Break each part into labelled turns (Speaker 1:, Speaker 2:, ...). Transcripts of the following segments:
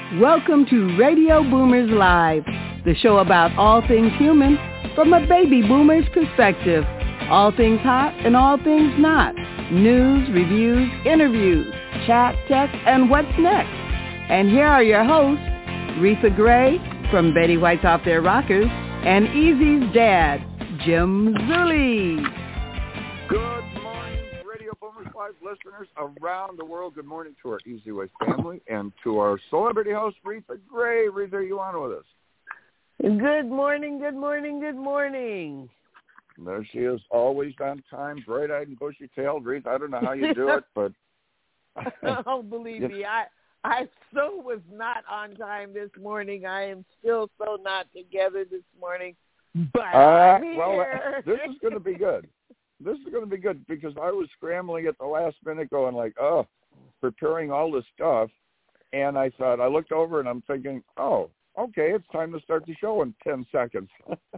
Speaker 1: Welcome to Radio Boomers Live, the show about all things human from a baby boomer's perspective. All things hot and all things not. News, reviews, interviews, chat, tech, and what's next. And here are your hosts, Retha Gray from Betty White's Off Their Rockers and Easy's dad, Jim Zulli.
Speaker 2: Good morning, Radio Boomers Live listeners around the world. Good morning to our Easy Way family and to our celebrity host, Retha Gray. Retha, are you on with us?
Speaker 3: Good morning, good morning, good morning.
Speaker 2: There she is, always on time, bright-eyed and bushy-tailed. Retha, I don't know how you do it, but...
Speaker 3: Oh, believe me, I so was not on time this morning. I am still so not together this morning, but I'm here.
Speaker 2: Well, this is going to be good. This is going to be good because I was scrambling at the last minute going like, preparing all this stuff, and I thought, I looked over and I'm thinking, okay, it's time to start the show in 10 seconds.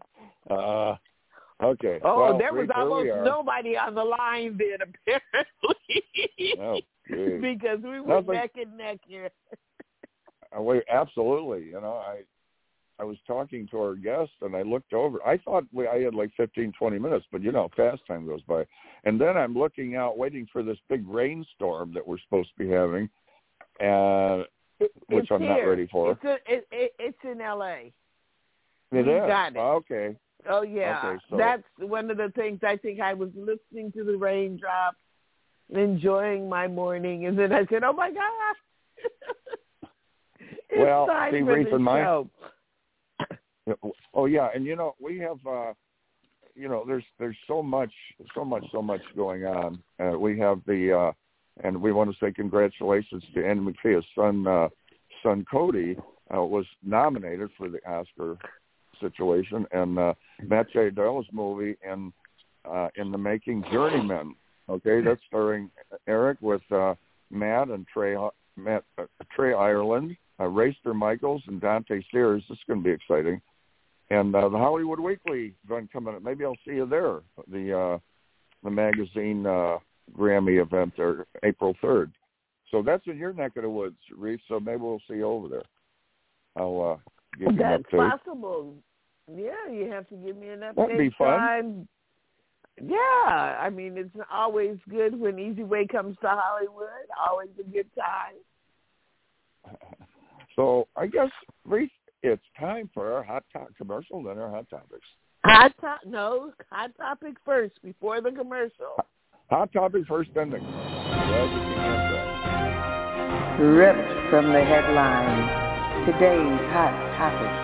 Speaker 2: Okay.
Speaker 3: Oh,
Speaker 2: well,
Speaker 3: there was almost nobody on the line then, apparently.
Speaker 2: Oh,
Speaker 3: because we were neck and neck here.
Speaker 2: Absolutely. You know, I was talking to our guest, and I looked over. I thought I had like 15, 20 minutes, but, you know, fast time goes by. And then I'm looking out, waiting for this big rainstorm that we're supposed to be having, which I'm not ready for.
Speaker 3: It's in L.A.
Speaker 2: It is?
Speaker 3: Got it.
Speaker 2: Okay.
Speaker 3: Oh, yeah.
Speaker 2: Okay, so
Speaker 3: that's one of the things. I think I was listening to the raindrops, enjoying my morning, and then I said, oh, my gosh.
Speaker 2: Well,
Speaker 3: see, Retha,
Speaker 2: oh, yeah, and, you know, we have, there's so much going on. We have and we want to say congratulations to Andy McPhee. His son Cody was nominated for the Oscar situation, and Matt J. Dell's movie in the making, Journeyman. Okay, that's starring Eric with Matt and Trey Ireland, Racer Michaels, and Dante Sears. This is going to be exciting. And the Hollywood Weekly going coming up. Maybe I'll see you there. The magazine Grammy event there, April 3rd. So that's in your neck of the woods, Reese. So maybe we'll see you over there. I'll give you an update.
Speaker 3: That's possible. Yeah, you have to give me an update.
Speaker 2: That'd be fun.
Speaker 3: Yeah, I mean, it's always good when Easy Way comes to Hollywood. Always a good time.
Speaker 2: So I guess, Reese, it's time for our hot commercial, then our hot topics.
Speaker 3: Hot topic first before the commercial.
Speaker 2: Hot topic first, then the
Speaker 1: Ripped from the headlines, today's hot topic.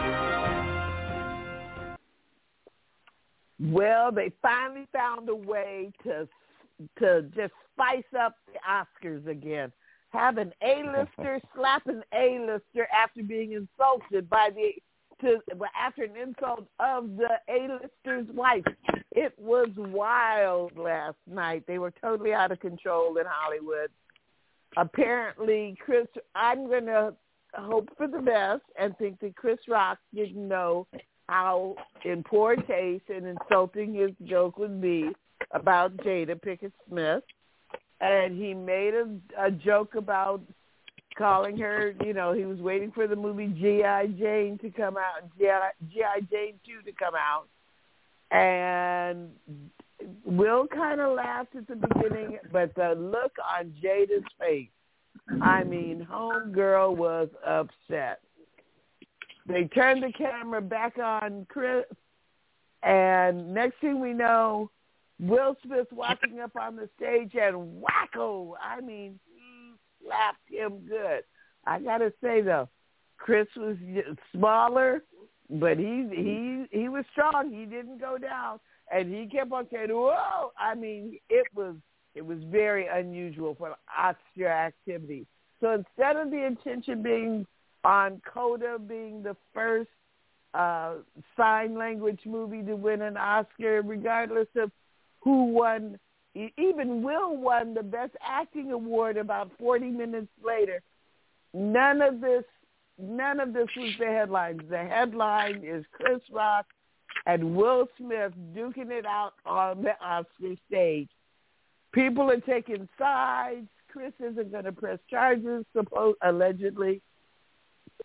Speaker 3: Well, they finally found a way to just spice up the Oscars again. Have an A-lister slap an A-lister after being insulted after an insult of the A-lister's wife. It was wild last night. They were totally out of control in Hollywood. Apparently, I'm going to hope for the best and think that Chris Rock didn't know how in poor taste and insulting his joke would be about Jada Pinkett Smith. And he made a joke about calling her, you know, he was waiting for the movie G.I. Jane to come out, G.I. Jane 2 to come out. And Will kind of laughed at the beginning, but the look on Jada's face, I mean, homegirl was upset. They turned the camera back on Chris, and next thing we know, Will Smith walking up on the stage and wacko! I mean, he slapped him good. I gotta say though, Chris was smaller, but he was strong. He didn't go down, and he kept on saying, "Whoa!" I mean, it was very unusual for Oscar activity. So instead of the attention being on Coda being the first sign language movie to win an Oscar, regardless of who won, even Will won the Best Acting Award about 40 minutes later. None of this was the headlines. The headline is Chris Rock and Will Smith duking it out on the Oscar stage. People are taking sides. Chris isn't going to press charges, allegedly.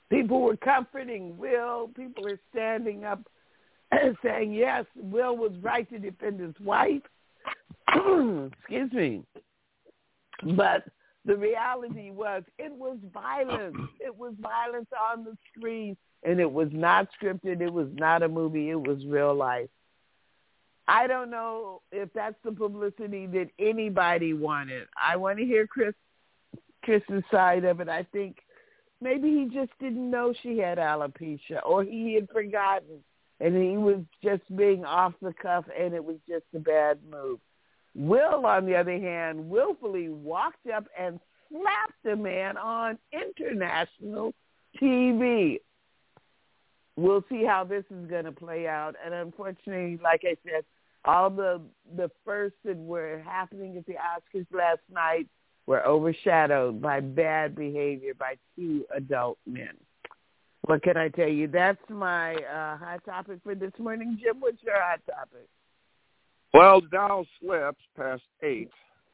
Speaker 3: People were comforting Will. People are standing up saying, yes, Will was right to defend his wife. Excuse me. But the reality was it was violence. It was violence on the screen, and it was not scripted. It was not a movie. It was real life. I don't know if that's the publicity that anybody wanted. I want to hear Chris's side of it. I think maybe he just didn't know she had alopecia, or he had forgotten, and he was just being off the cuff, and it was just a bad move. Will, on the other hand, willfully walked up and slapped a man on international TV. We'll see how this is going to play out. And unfortunately, like I said, all the firsts that were happening at the Oscars last night were overshadowed by bad behavior by two adult men. What can I tell you? That's my hot topic for this morning. Jim, what's your hot topic?
Speaker 2: Well, Dow slips past 8%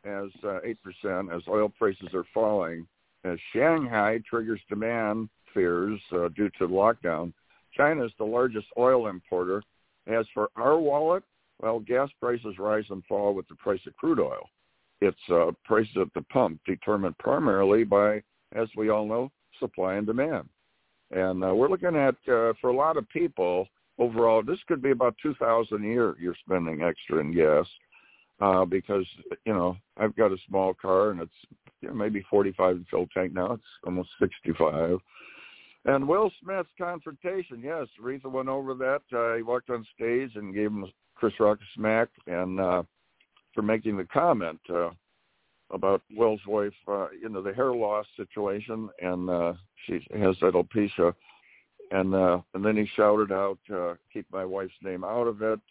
Speaker 2: as oil prices are falling. As Shanghai triggers demand fears due to lockdown, China is the largest oil importer. As for our wallet, well, gas prices rise and fall with the price of crude oil. It's prices at the pump determined primarily by, as we all know, supply and demand. And we're looking at, for a lot of people, overall, this could be about $2,000 a year you're spending extra in gas because, I've got a small car and it's maybe 45 in fill tank now. It's almost 65. And Will Smith's confrontation, yes, Aretha went over that. He walked on stage and gave him Chris Rock a smack and for making the comment about Will's wife, the hair loss situation, and she has that alopecia. And then he shouted out, keep my wife's name out of it,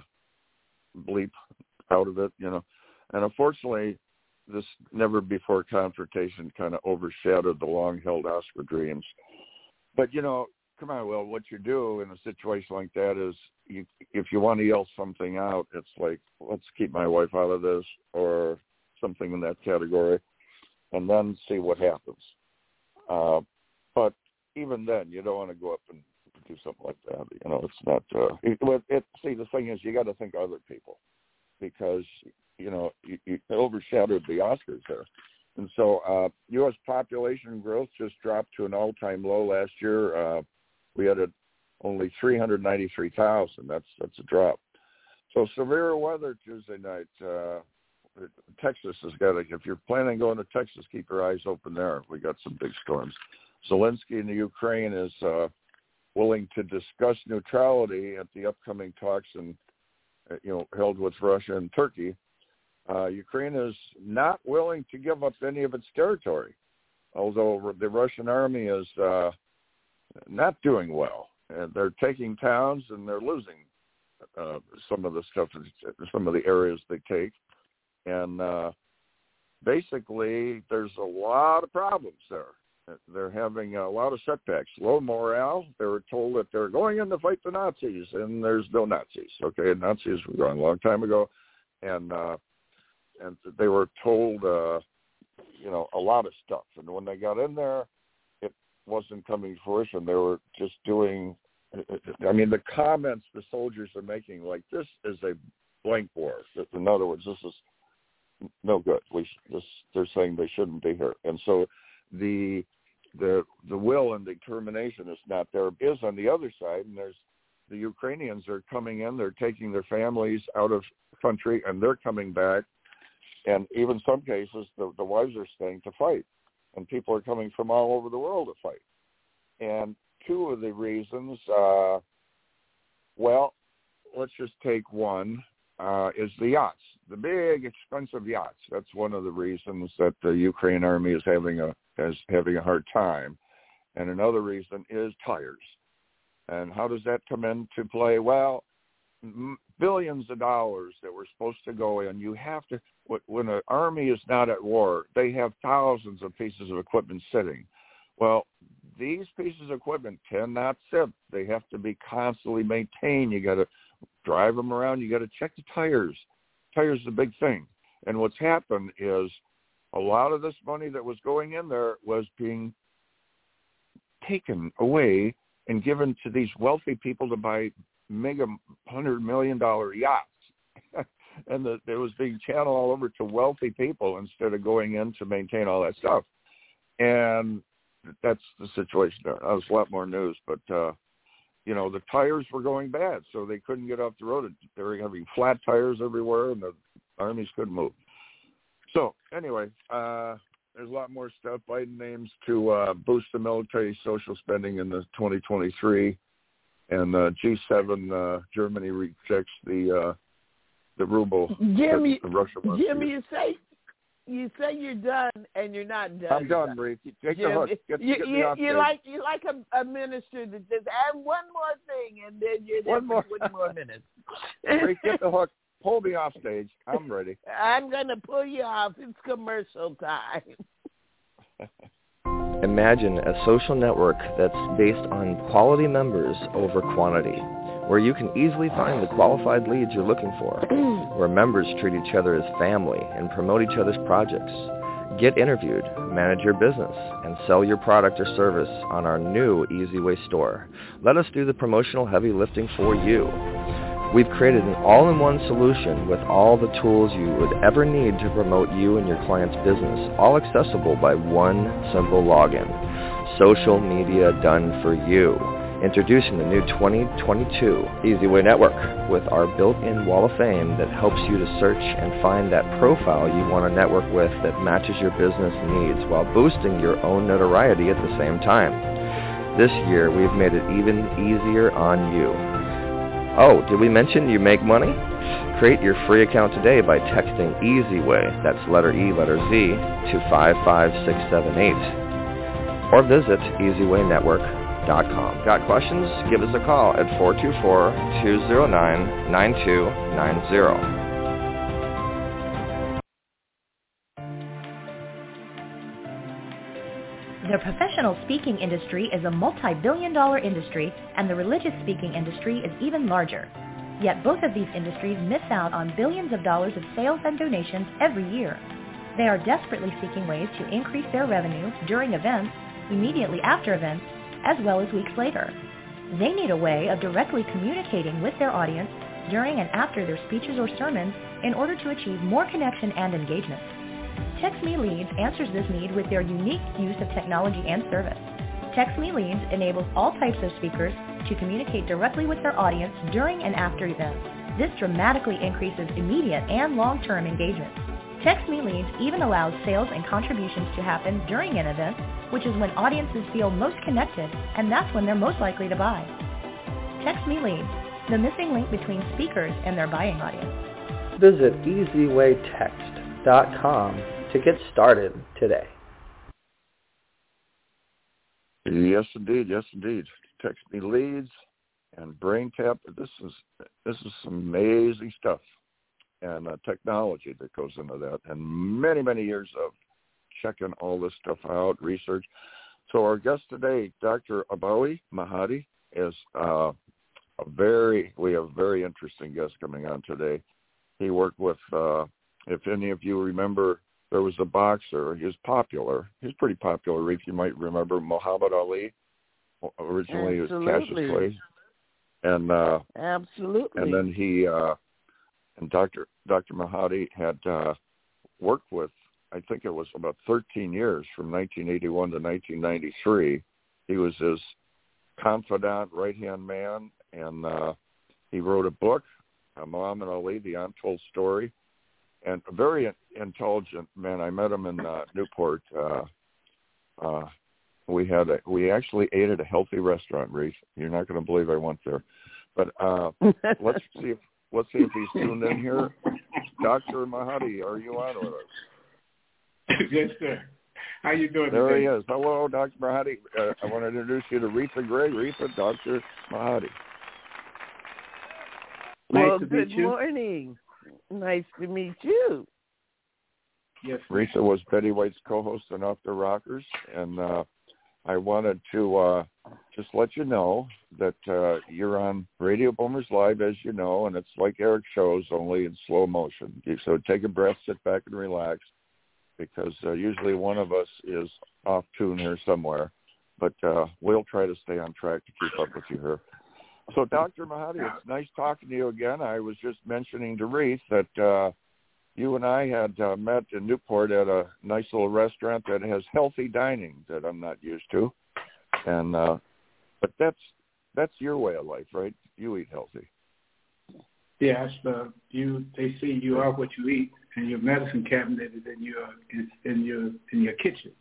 Speaker 2: bleep out of it, And unfortunately, this never-before confrontation kind of overshadowed the long-held Oscar dreams. But, come on, Will, what you do in a situation like that is if you want to yell something out, it's like, let's keep my wife out of this or something in that category, and then see what happens. But even then, you don't want to go up and do something like that. It's not. See, the thing is, you got to think of other people because you overshadowed the Oscars there, and so U.S. population growth just dropped to an all-time low last year. We had only 393,000. That's a drop. So severe weather Tuesday night. Texas has got to. If you're planning on going to Texas, keep your eyes open there. We got some big storms. Zelensky in the Ukraine is willing to discuss neutrality at the upcoming talks held with Russia and Turkey. Ukraine is not willing to give up any of its territory, although the Russian army is not doing well. And they're taking towns and they're losing some of the stuff, some of the areas they take. And basically, there's a lot of problems there. They're having a lot of setbacks, low morale. They were told that they're going in to fight the Nazis, and there's no Nazis. Okay, Nazis were gone a long time ago, and they were told, a lot of stuff. And when they got in there, it wasn't coming to fruition. They were just doing. The comments the soldiers are making, like this is a blank war. In other words, this is no good. They're saying they shouldn't be here, and so the will and determination is not there. It is on the other side, and there's the Ukrainians are coming in. They're taking their families out of the country, and they're coming back. And even some cases, the wives are staying to fight, and people are coming from all over the world to fight. And two of the reasons, let's just take one. Is the yachts, the big expensive yachts. That's one of the reasons that the Ukraine army is having a hard time. And another reason is tires. And how does that come into play? Well, billions of dollars that were supposed to go in. You have to, when an army is not at war, they have thousands of pieces of equipment sitting. Well, these pieces of equipment cannot sit. They have to be constantly maintained. You got to drive them around. You got to check the tires. Tires is a big thing. And what's happened is a lot of this money that was going in there was being taken away and given to these wealthy people to buy mega $100 million yachts. And it was being channeled all over to wealthy people instead of going in to maintain all that stuff. And that's the situation there. That was a lot more news, but, the tires were going bad, so they couldn't get off the road. They were having flat tires everywhere, and the armies couldn't move. So anyway, there's a lot more stuff. Biden aims to boost the military social spending in the 2023, and G7 Germany rejects the ruble.
Speaker 3: Jimmy,
Speaker 2: Russia wants
Speaker 3: Jimmy, you say you're done, and you're not done.
Speaker 2: I'm done, Reef. Take the hook. Get me off
Speaker 3: you like a minister that says, "Add one more thing," and then you're there for 20 more minutes.
Speaker 2: Reef, get the hook. Pull me off stage. I'm ready.
Speaker 3: I'm gonna pull you off. It's commercial time.
Speaker 4: Imagine a social network that's based on quality members over quantity, where you can easily find the qualified leads you're looking for, where members treat each other as family and promote each other's projects. Get interviewed, manage your business, and sell your product or service on our new EasyWay store. Let us do the promotional heavy lifting for you. We've created an all-in-one solution with all the tools you would ever need to promote you and your client's business, all accessible by one simple login. Social media done for you. Introducing the new 2022 EasyWay Network with our built-in wall of fame that helps you to search and find that profile you want to network with that matches your business needs while boosting your own notoriety at the same time. This year, we've made it even easier on you. Oh, did we mention you make money? Create your free account today by texting EasyWay, that's letter E, letter Z, to 55678. Or visit EasyWayNetwork.com. Got questions? Give us a call at 424-209-9290.
Speaker 5: The professional speaking industry is a multi-billion-dollar industry, and the religious speaking industry is even larger. Yet both of these industries miss out on billions of dollars of sales and donations every year. They are desperately seeking ways to increase their revenue during events, immediately after events, as well as weeks later. They need a way of directly communicating with their audience during and after their speeches or sermons in order to achieve more connection and engagement. TextMe Leads answers this need with their unique use of technology and service. TextMe Leads enables all types of speakers to communicate directly with their audience during and after events. This dramatically increases immediate and long-term engagement. TextMe Leads even allows sales and contributions to happen during an event, which is when audiences feel most connected, and that's when they're most likely to buy. TextMe Leads, the missing link between speakers and their buying audience.
Speaker 4: Visit EasyWayText.com to get started today.
Speaker 2: Yes, indeed. Yes, indeed. TextMe Leads and BrainTap. This is some amazing stuff and technology that goes into that, and many, many years of checking all this stuff out, research. So our guest today, Dr. Abawi Mahadi, is we have a very interesting guest coming on today. He worked with, if any of you remember, there was a boxer. He was popular. He was pretty popular. Rick, you might remember Muhammad Ali. Originally, he was Cassius Clay. And
Speaker 3: absolutely.
Speaker 2: And then he and Dr. Mahadi had worked with, I think it was about 13 years, from 1981 to 1993. He was his confidant, right-hand man, and he wrote a book, Muhammad Ali, The Untold Story, and a very intelligent man. I met him in Newport. We actually ate at a healthy restaurant, Reese. You're not going to believe I went there. But let's see if he's tuned in here. Dr. Mahadi, are you on with us?
Speaker 6: Yes, sir. How you doing
Speaker 2: there
Speaker 6: today?
Speaker 2: He is. Hello, Dr. Mahadi. I want to introduce you to Retha Gray. Retha, Dr. Mahadi.
Speaker 3: Well, good morning. Nice to meet you.
Speaker 6: Yes.
Speaker 2: Retha was Betty White's co-host on Off the Rockers, and I wanted to just let you know that you're on Radio Boomers Live, as you know, and it's like Eric's shows, only in slow motion. So take a breath, sit back, and relax, because usually one of us is off tune here somewhere. but we'll try to stay on track to keep up with you here. So, Dr. Mahadi, it's nice talking to you again. I was just mentioning to Reese that you and I had met in Newport at a nice little restaurant that has healthy dining that I'm not used to, and but that's your way of life, right? You eat healthy.
Speaker 6: Yes, they say you are what you eat, and your medicine cabinet is in your kitchen.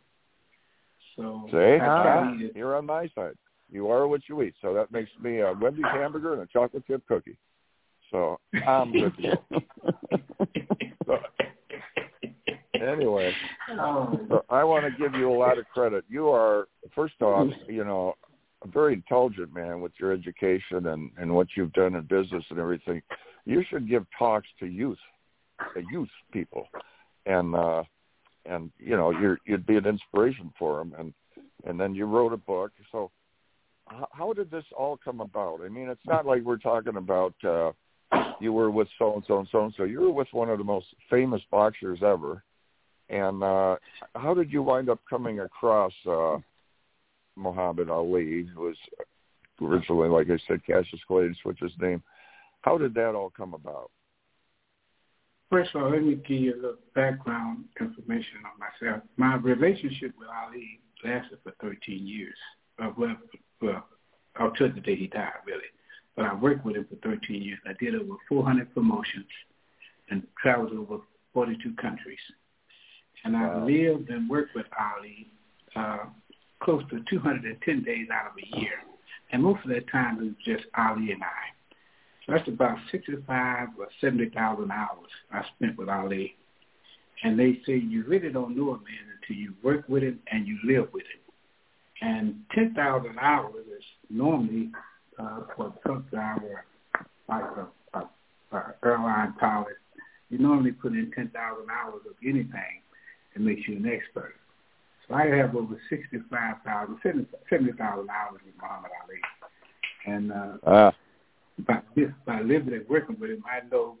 Speaker 6: So
Speaker 2: you're on my side. You are what you eat. So that makes me a Wendy's hamburger and a chocolate chip cookie. So I'm good to go. So, anyway, so I want to give you a lot of credit. You are, first off, a very intelligent man with your education and what you've done in business and everything. You should give talks to youth people, and you'd be an inspiration for them. And then you wrote a book. So how did this all come about? I mean, it's not like we're talking about you were with so-and-so and so-and-so. You were with one of the most famous boxers ever. And how did you wind up coming across Muhammad Ali, who was originally, like I said, Cassius Clay, to switch his name? How did that all come about?
Speaker 6: First of all, let me give you a little background information on myself. My relationship with Ali lasted for 13 years. Well, until the day he died, really. But I worked with him for 13 years. I did over 400 promotions and traveled over 42 countries. And I lived and worked with Ali close to 210 days out of a year. And most of that time it was just Ali and I. So that's about 65 or 70,000 hours I spent with Ali. And they say you really don't know a man until you work with him and you live with him. And 10,000 hours is normally for a truck driver, like a airline pilot. You normally put in 10,000 hours of anything and makes you an expert. So I have over 70,000 hours with Muhammad Ali. And by living and working with him, I know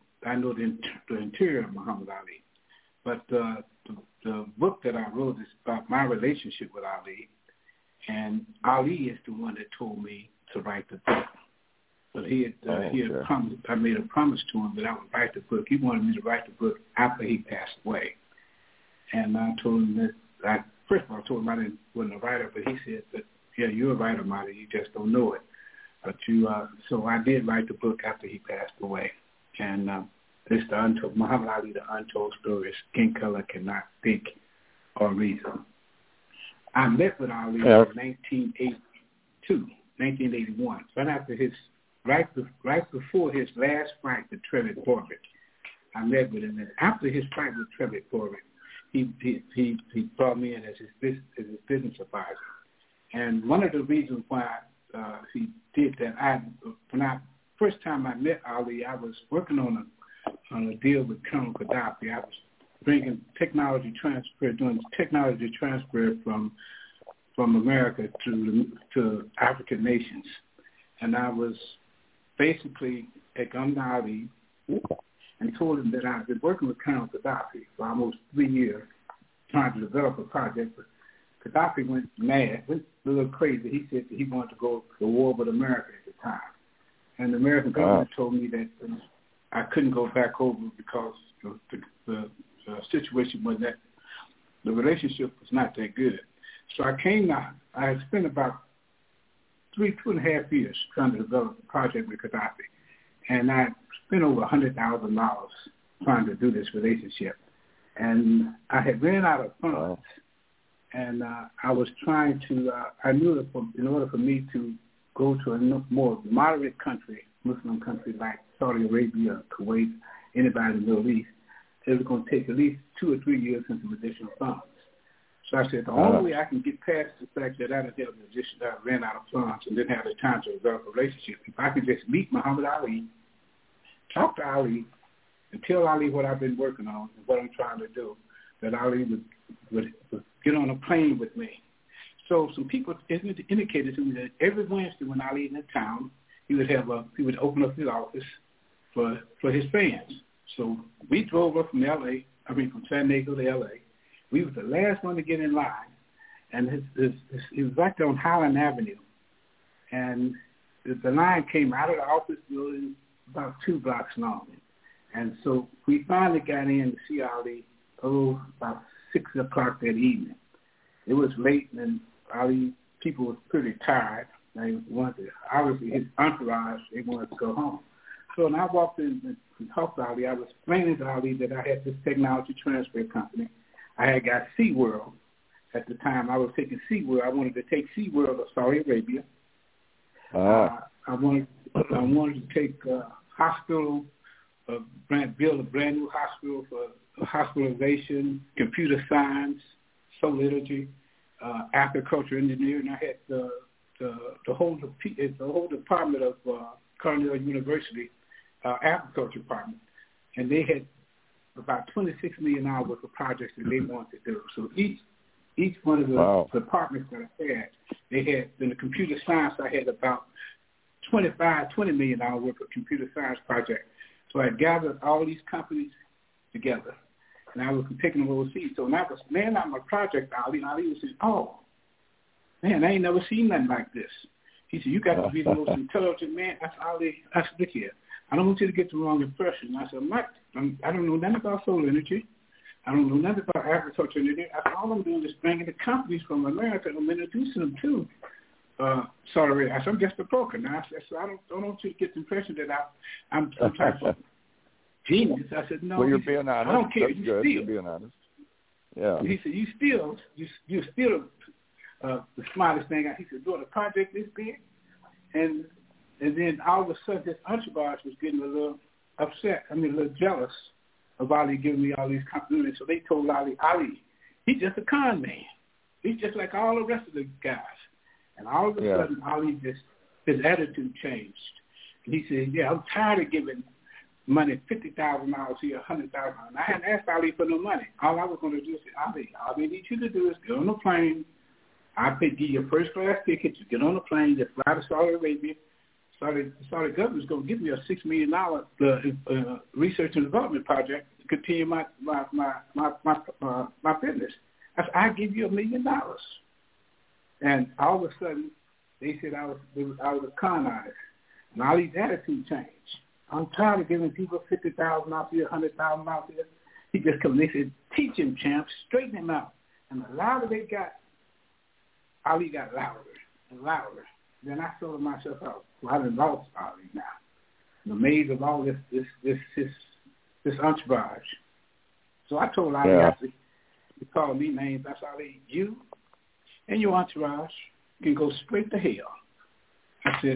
Speaker 6: the interior of Muhammad Ali. But the book that I wrote is about my relationship with Ali. And Ali is the one that told me to write the book. But he had promised. I made a promise to him that I would write the book. He wanted me to write the book after he passed away. And I told him that first of all, I told him wasn't a writer, but he said that, yeah, you're a writer, Marty. You just don't know it. But so I did write the book after he passed away. And it's the untold, Muhammad Ali, the untold story. Skin color cannot think or reason. I met with Ali in 1981, right before his last fight with Trevor Corbett. I met with him, and after his fight with Trevor Corbett, he brought me in as his business advisor. And one of the reasons why he did that, first time I met Ali, I was working on a deal with Colonel Gaddafi. I was bringing technology transfer from America to African nations, and I was basically come to Ali and told him that I've been working with Colonel Gaddafi for almost 3 years trying to develop a project. But Gaddafi went mad, went a little crazy. He said that he wanted to go to war with America at the time, and the American government told me that I couldn't go back over because the situation was that the relationship was not that good. So I came out. I had spent about 2.5 years trying to develop a project with Gaddafi, and I spent over $100,000 trying to do this relationship. And I had ran out of funds, and I was trying to. I knew that in order for me to go to a more moderate country, Muslim country like Saudi Arabia, Kuwait, anybody in the Middle East, it was going to take at least 2 or 3 years and some additional funds. So I said, the only way I can get past the fact that I ran out of funds and didn't have the time to develop a relationship, if I could just meet Muhammad Ali, talk to Ali, and tell Ali what I've been working on and what I'm trying to do, that Ali would get on a plane with me. So some people indicated to me that every Wednesday when Ali was in town, he would open up his office for his fans. So we drove up from from San Diego to L.A. We were the last one to get in line, and he was right there on Highland Avenue. And the line came out of the office building about 2 blocks long. And so we finally got in to see Ali, about 6 o'clock that evening. It was late, and Ali, people were pretty tired. They wanted to, obviously, his entourage, they wanted to go home. So when I walked in and talked to Ali, I was explaining to Ali that I had this technology transfer company. I had got SeaWorld at the time. I was taking SeaWorld. I wanted to take SeaWorld to Saudi Arabia. I wanted to take hospital, build a brand new hospital for hospitalization, computer science, solar energy, agriculture engineering. I had the whole department of Cornell University agriculture department, and they had about $26 million worth of projects that they wanted to do. So each one of the departments that I had, they had, in the computer science, I had about $20 million worth of computer science projects. So I gathered all these companies together, and I was taking them overseas. So when I was laying out my project, Ali was saying, "Oh, man, I ain't never seen nothing like this." He said, "You got to be the most intelligent man." I said, "Ali, I said, look here, I don't want you to get the wrong impression." I said, I don't know nothing about solar energy. I don't know nothing about agriculture engineering. I said, all I'm doing is bringing the companies from America and I'm introducing them to Saudi Arabia. I said, I'm just a broker. Now, I said, so I don't want you to get the impression that I'm some type of genius. I said, no.
Speaker 2: Well, you're being honest.
Speaker 6: I don't care.
Speaker 2: That's good. You're being honest. Yeah.
Speaker 6: He said, you're still the smartest thing. He said, doing a project this big, and then all of a sudden, this entourage was getting a little upset. A little jealous of Ali giving me all these compliments. So they told Ali, he's just a con man. He's just like all the rest of the guys. And all of a sudden, Ali his attitude changed. And he said, yeah, I'm tired of giving money, $50,000 here, $100,000. And I hadn't asked Ali for no money. All I was going to do is say, Ali, all I need you to do is get on the plane. I'll give you a first-class ticket. You get on the plane, just fly to Saudi Arabia. The Saudi government's going to give me a $6 million research and development project to continue my business. I said, I'll give you $1 million. And all of a sudden, they said I was a con artist. And Ali's attitude changed. I'm tired of giving people $50,000 out here, $100,000 out here. He just come. They said, teach him, champ, straighten him out. And the louder they got, Ali got louder and louder. Then I thought to myself, I done lost Ali now. In the maze of all this entourage. So I told Ali after he called me names, I said, Ali, you and your entourage can go straight to hell. I said,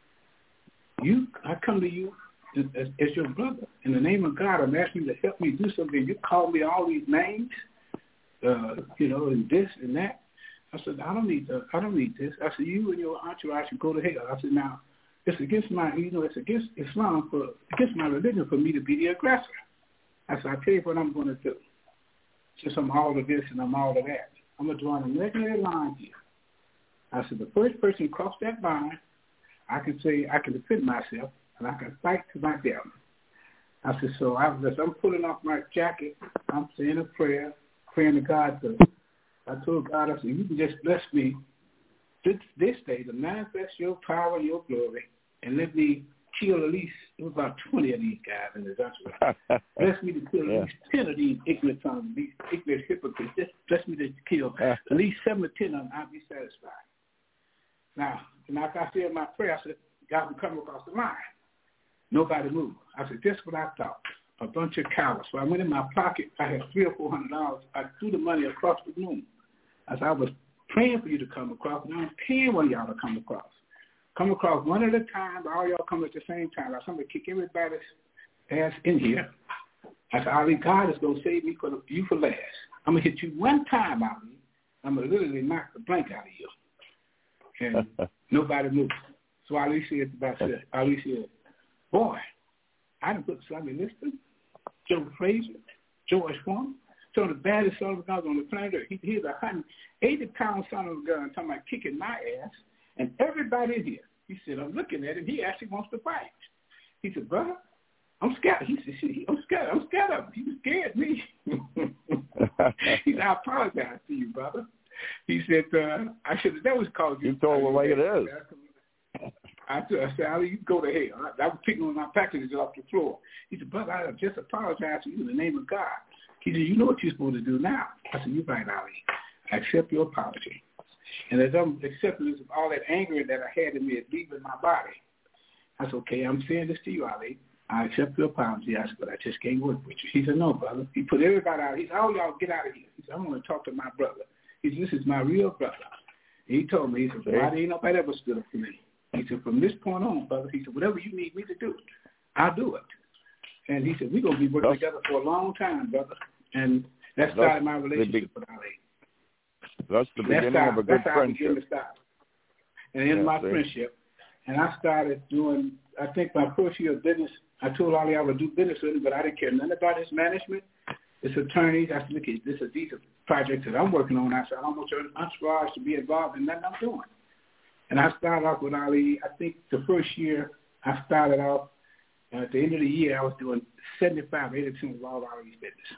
Speaker 6: I come to you as your brother. In the name of God, I'm asking you to help me do something. You call me all these names, and this and that. I said, I don't need this. I said, you and your entourage should go to hell. I said, now, it's against it's against Islam, against my religion for me to be the aggressor. I said, I'll tell you what I'm going to do. Since I'm all of this and I'm all of that, I'm going to draw an imaginary line here. I said, the first person to cross that line, I can say I can defend myself and I can fight to my death. I said, so I'm pulling off my jacket. I'm saying a prayer, praying to God. I told God, I said, you can just bless me this day to manifest your power, your glory, and let me kill at least about 20 of these guys in this entourage. Bless me to kill at least 10 of these ignorant sons, these ignorant hypocrites. Just bless me to kill at least 7 or 10 of them. I'll be satisfied. Now, after I said my prayer, I said, God will come across the line. Nobody moved. I said, just what I thought. A bunch of cowards. So I went in my pocket. I had $300 or $400. I threw the money across the room. I said, I was praying for you to come across, and I'm paying one of y'all to come across. Come across one at a time, all y'all come at the same time. I said, I'm going to kick everybody's ass in here. I said, Ali, God is going to save me for you for last. I'm going to hit you one time, Ali. I'm going to literally knock the blank out of you. And nobody moved. So Ali said, boy, I done put Sonny Liston, Joe Frazier, George Foreman, some of the baddest son of a gun on the planet Earth. He's a 180-pound son of a gun talking about kicking my ass, and everybody in here. He said, I'm looking at him. He actually wants to fight. He said, brother, I'm scared. He said, I'm scared of him. He scared me. He said, I apologize to you, brother. He said, I should have never called you.
Speaker 2: You told him like it is.
Speaker 6: I said, Ali, you go to hell. I was picking one of my packages off the floor. He said, brother, I just apologize to you in the name of God. He said, you know what you're supposed to do now. I said, you're right, Ali. I accept your apology. And as I'm accepting this, all that anger that I had in me is leaving my body. I said, okay, I'm saying this to you, Ali. I accept your apology. I said, but I just can't work with you. He said, no, brother. He put everybody out. He said, all y'all get out of here. He said, I'm going to talk to my brother. He said, this is my real brother. And he told me, he said, why ain't nobody ever stood up for me? He said, from this point on, brother, he said, whatever you need me to do, I'll do it. And he said, we're going to be working together for a long time, brother. And that started my relationship with Ali.
Speaker 2: That's the beginning of a good friendship.
Speaker 6: And in my friendship. And I started doing, I think my first year of business, I told Ali I would do business with him, but I didn't care nothing about his management, his attorneys. I said, look, these are projects that I'm working on. I said, I don't want your entourage to be involved in nothing I'm doing. And I started off with Ali. I think the first year I started off, at the end of the year, I was doing 75%, 80% of all Ali's business.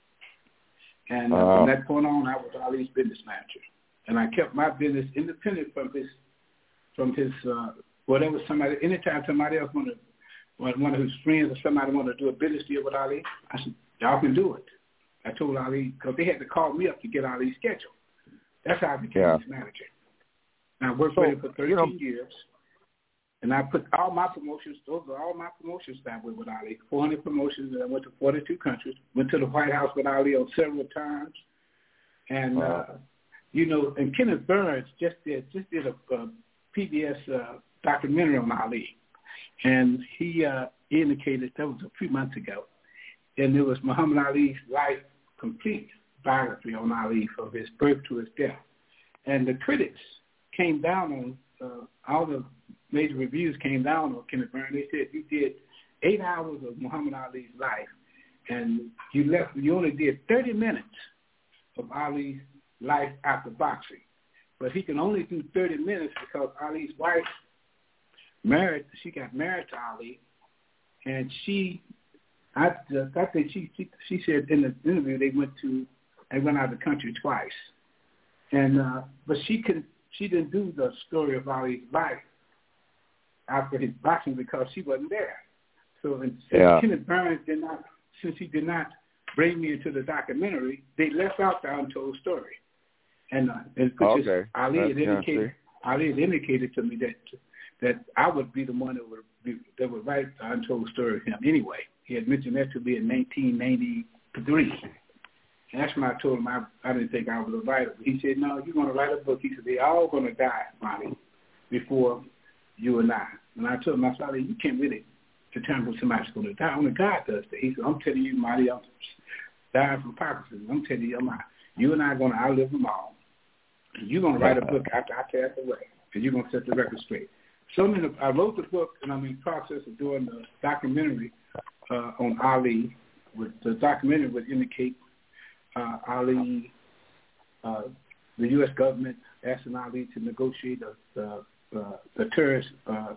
Speaker 6: And from that point on, I was Ali's business manager. And I kept my business independent from his whatever somebody, anytime somebody else one of his friends or somebody wanted to do a business deal with Ali, I said, y'all can do it. I told Ali, because they had to call me up to get Ali's schedule. That's how I became his manager. And I worked with him for 13 years. And I put all my promotions, those are all my promotions that I went with Ali. 400 promotions, and I went to 42 countries. Went to the White House with Ali on several times. And, and Kenneth Burns just did a PBS documentary on Ali. And he indicated, that was a few months ago, and it was Muhammad Ali's life, complete biography on Ali from his birth to his death. And the critics came down on, all the major reviews came down on Kenneth Burns. They said, you did 8 hours of Muhammad Ali's life, and you only did 30 minutes of Ali's life after boxing. But he can only do 30 minutes because Ali's wife she got married to Ali, and I think she said in the interview they went out of the country twice, and but she didn't do the story of Ali's life after his boxing because she wasn't there. So Kenneth Burns since he did not bring me into the documentary, they left out the untold story. And Ali had indicated to me that I would be the one that would write the untold story of him anyway. He had mentioned that to me in 1993. And that's when I told him I didn't think I was a writer. He said, no, you're going to write a book. He said, they're all going to die, Monty, before you and I. And I told him, I said, you can't really determine when somebody's going to die. Only God does that. He said, I'm telling you, Monty, I'm dying from Parkinson's. I'm telling you, you and I are going to outlive them all. And you're going to write a book after I pass away, and you're going to set the record straight. So I wrote the book, and I'm in the process of doing the documentary on Ali. The documentary would indicate Ali, the U.S. government asking Ali to negotiate the terrorists.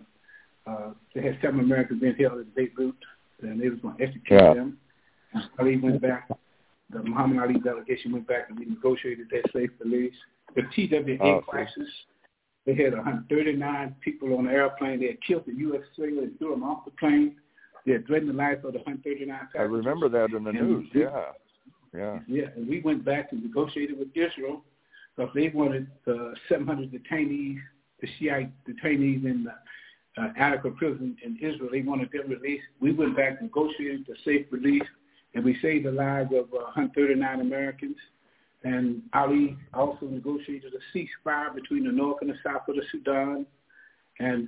Speaker 6: They had 7 Americans being held in Beirut, and they was going to execute them. And Ali went back. The Muhammad Ali delegation went back and we negotiated that safe release. The TWA crisis, they had 139 people on the airplane. They had killed the U.S. sailor and threw them off the plane. They had threatened the life of the 139 passengers.
Speaker 2: I remember that in the news, Yeah,
Speaker 6: and we went back and negotiated with Israel because they wanted 700 detainees, the Shiite detainees in the Attica prison in Israel. They wanted them released. We went back and negotiated the safe release, and we saved the lives of 139 Americans. And Ali also negotiated a ceasefire between the north and the south of the Sudan, and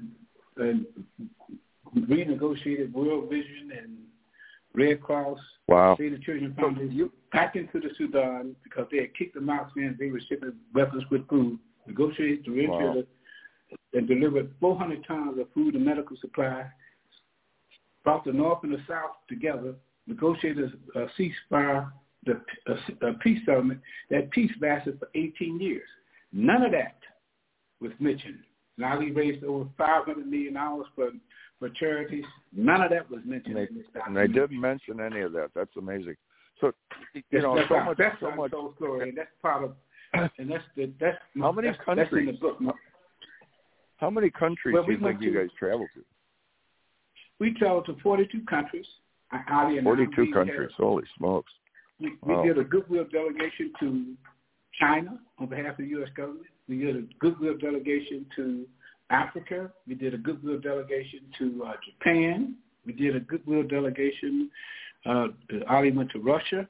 Speaker 6: renegotiated World Vision and Red Cross, Save the Children Foundation, back into the Sudan because they had kicked them out since they were shipping weapons with food, negotiated to re-enter and delivered 400 tons of food and medical supplies, brought the North and the South together, negotiated a ceasefire, a peace settlement. That peace lasted for 18 years. None of that was mentioned. And Ali raised over $500 million for charities. None of that was mentioned in this document.
Speaker 2: And they didn't mention any of that. That's amazing. So,
Speaker 6: that's so much story, and that's part of And that's
Speaker 2: how many countries?
Speaker 6: That's in the book.
Speaker 2: How many countries do you think you guys traveled to?
Speaker 6: We traveled to 42 countries.
Speaker 2: 42 countries. Holy smokes!
Speaker 6: We did a goodwill delegation to China on behalf of the U.S. government. We did a goodwill delegation to Africa. We did a goodwill delegation to Japan. We did a goodwill delegation. Ali went to Russia.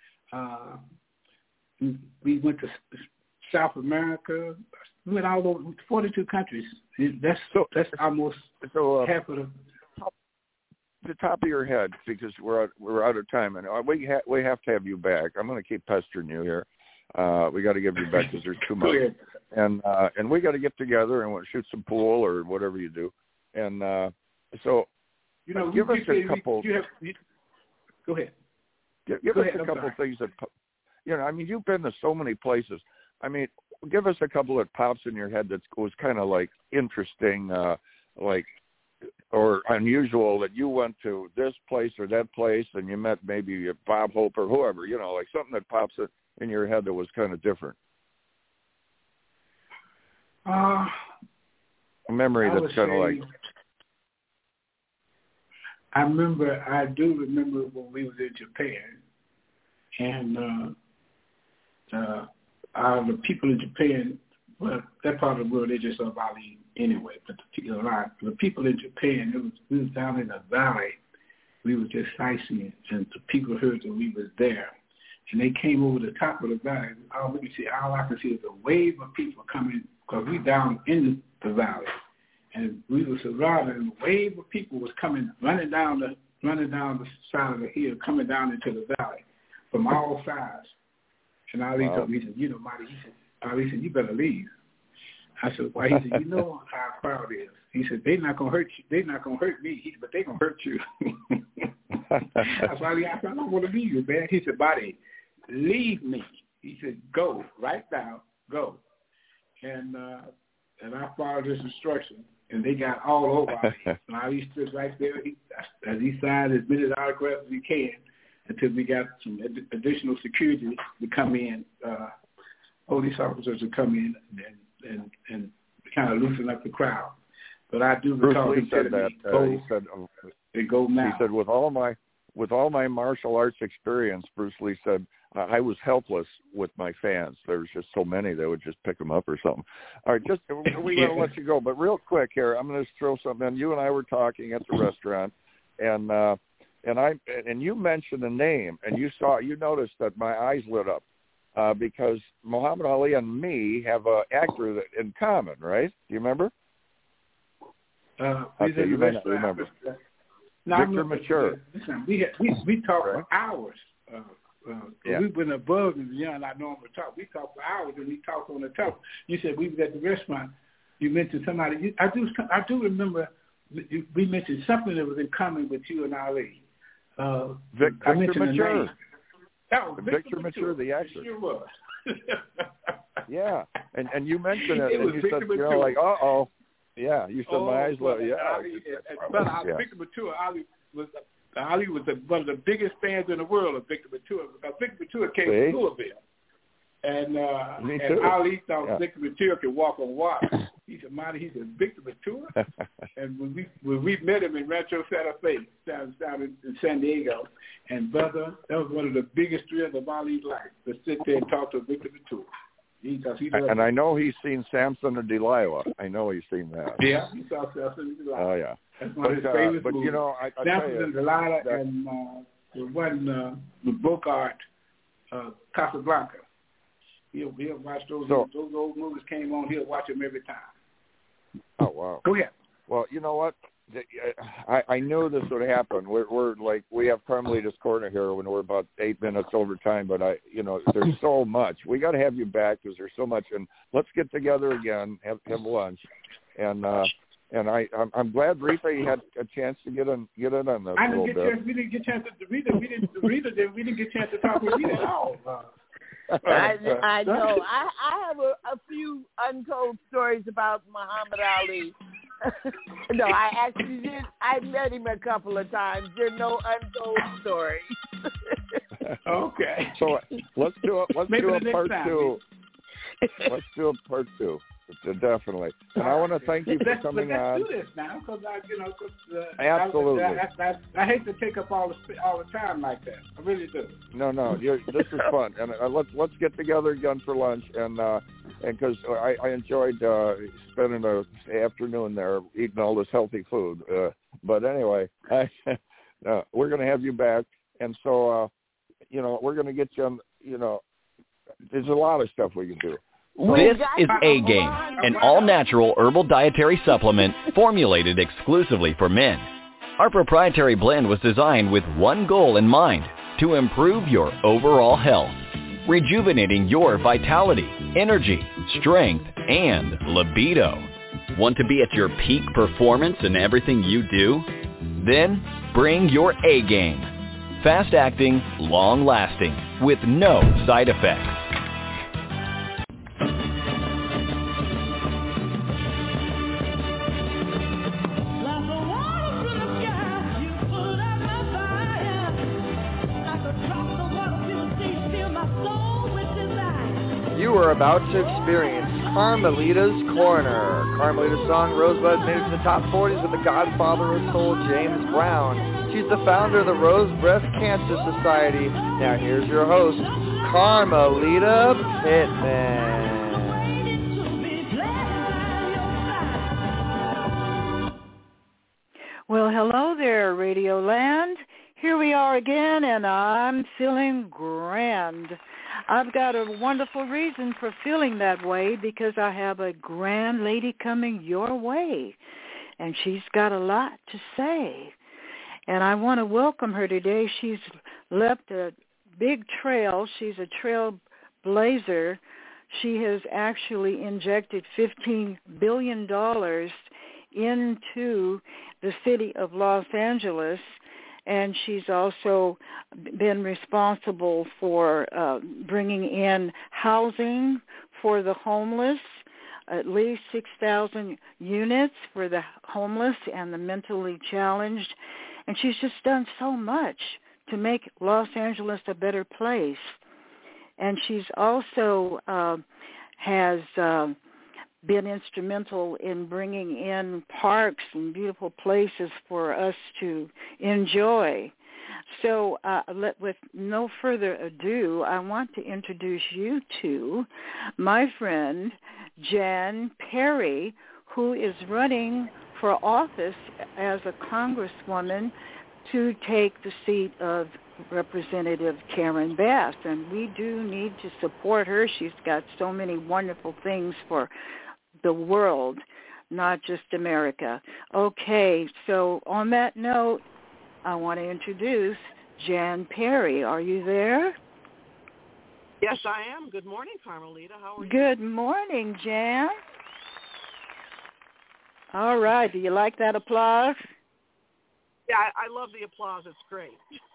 Speaker 6: We went to South America. We went all over 42 countries. That's almost half of
Speaker 2: the top of your head, because we're out of time, and we have to have you back. I'm going to keep pestering you here. We got to give you back because there's too much, and we got to get together and shoot some pool or whatever you do, and so give us a couple.
Speaker 6: Go ahead.
Speaker 2: Give us a couple things that I mean, you've been to so many places. I mean, give us a couple that pops in your head that was kind of like interesting, or unusual, that you went to this place or that place and you met maybe Bob Hope or whoever, like something that pops in your head that was kind of different. A memory that's kind of like.
Speaker 6: I do remember when we was in Japan, and the people in Japan, well, that part of the world, they just love Ali anyway. But the people in Japan, we was down in the valley. We were just sightseeing, and the people heard that we was there, and they came over the top of the valley. All I could see is a wave of people coming, because we down in the valley, and we were surrounded, and a wave of people was coming, running down the side of the hill, coming down into the valley from all sides. And Ali told me, he said, Marty, Ali said, you better leave. I said, why? He said, you know how our crowd is. He said, they're not going to hurt you. They're not going to hurt me, but they're going to hurt you. I said, Ali, I don't want to leave you, man. He said, Marty, leave me. He said, go, right now, go. And I followed his instruction, and they got all over Ali. And Ali stood right there. As he signed as many autographs as he can, until we got some additional security to come in, police officers to come in and kind of loosen up the crowd. But I do recall
Speaker 2: he said that.
Speaker 6: They go now.
Speaker 2: He said, with all my martial arts experience, Bruce Lee said, I was helpless with my fans. There was just so many, they would just pick them up or something. All right, we got to let you go, but real quick here, I'm going to throw something in. You and I were talking at the restaurant, and you mentioned a name, and you noticed that my eyes lit up because Muhammad Ali and me have an actor in common, right? Do you remember? Okay, you may not remember. Victor Mature.
Speaker 6: Listen, we talked for hours. We went above and beyond our normal talk. We talked for hours, and we talked on the top. You said we were at the restaurant. You mentioned somebody. I do remember we mentioned something that was in common with you and Ali.
Speaker 2: Victor Mature.
Speaker 6: Victor
Speaker 2: Mature, the actor.
Speaker 6: It sure was.
Speaker 2: Yeah, and you mentioned it, and you said,
Speaker 6: Mature.
Speaker 2: Like, uh-oh. Yeah, you said my eyes lit. Yeah.
Speaker 6: Victor Mature, Ali was one of the biggest fans in the world of Victor Mature, because Victor Mature came from Louisville. And Ali thought Victor Mature could walk on water. He said, Marty, he said, Victor Mature? And when we met him in Rancho Santa Fe, down in San Diego, and brother, that was one of the biggest thrills of Ali's life, to sit there and talk to Victor Mature. And
Speaker 2: I know he's seen Samson and Delilah. I know he's seen that.
Speaker 6: Yeah, he saw Samson and Delilah.
Speaker 2: Oh, yeah.
Speaker 6: That's one of his favorite movies.
Speaker 2: I
Speaker 6: Samson and Delilah and the one with Bogart, Casablanca. He'll watch those old movies came on. He'll watch them every time.
Speaker 2: Oh, wow.
Speaker 6: Go ahead.
Speaker 2: Well, you know what? I knew this would happen. We're like, we have Carmelita's Corner here when we're about 8 minutes over time, but there's so much. We got to have you back because there's so much, and let's get together again, have lunch, and I'm glad Rita had a chance to get in on this a little bit.
Speaker 6: We didn't get a chance to we didn't get a chance to talk with Rita at all.
Speaker 3: I know. I have a few untold stories about Muhammad Ali. No, I actually did. I met him a couple of times. There's no untold stories.
Speaker 6: Okay.
Speaker 2: So let's do a part two. Let's do a part 2. Definitely. And I want to thank you for coming on.
Speaker 6: Let's do this now, because
Speaker 2: Absolutely.
Speaker 6: I hate to take up all the time like that. I really do.
Speaker 2: No, this is fun, and let's get together again for lunch, and because I enjoyed spending the afternoon there eating all this healthy food. But anyway, we're going to have you back, and so we're going to get you on. There's a lot of stuff we can do.
Speaker 7: This is A-Game, an all-natural herbal dietary supplement formulated exclusively for men. Our proprietary blend was designed with one goal in mind, to improve your overall health, rejuvenating your vitality, energy, strength, and libido. Want to be at your peak performance in everything you do? Then bring your A-Game. Fast-acting, long-lasting, with no side effects.
Speaker 4: You are about to experience Carmelita's Corner. Carmelita's song Rosebud made it to the top 40s with the godfather of soul, James Brown. She's the founder of the Rose Breast Cancer Society. Now here's your host, Carmelita Pittman.
Speaker 8: Well, hello there, Radio Land. Here we are again, and I'm feeling grand. I've got a wonderful reason for feeling that way, because I have a grand lady coming your way, and she's got a lot to say. And I want to welcome her today. She's left a big trail. She's a trailblazer. She has actually injected $15 billion into the city of Los Angeles, and she's also been responsible for bringing in housing for the homeless, at least 6,000 units for the homeless and the mentally challenged. And she's just done so much to make Los Angeles a better place. And she's also has been instrumental in bringing in parks and beautiful places for us to enjoy. So with no further ado, I want to introduce you to my friend Jan Perry, who is running for office as a congresswoman to take the seat of Representative Karen Bass. And we do need to support her. She's got so many wonderful things for the world, not just America. Okay, so on that note, I want to introduce Jan Perry. Are you there?
Speaker 9: Yes, I am. Good morning, Carmelita. How are you?
Speaker 8: Good morning, Jan. All right. Do you like that applause?
Speaker 9: Yeah, I love the applause. It's great.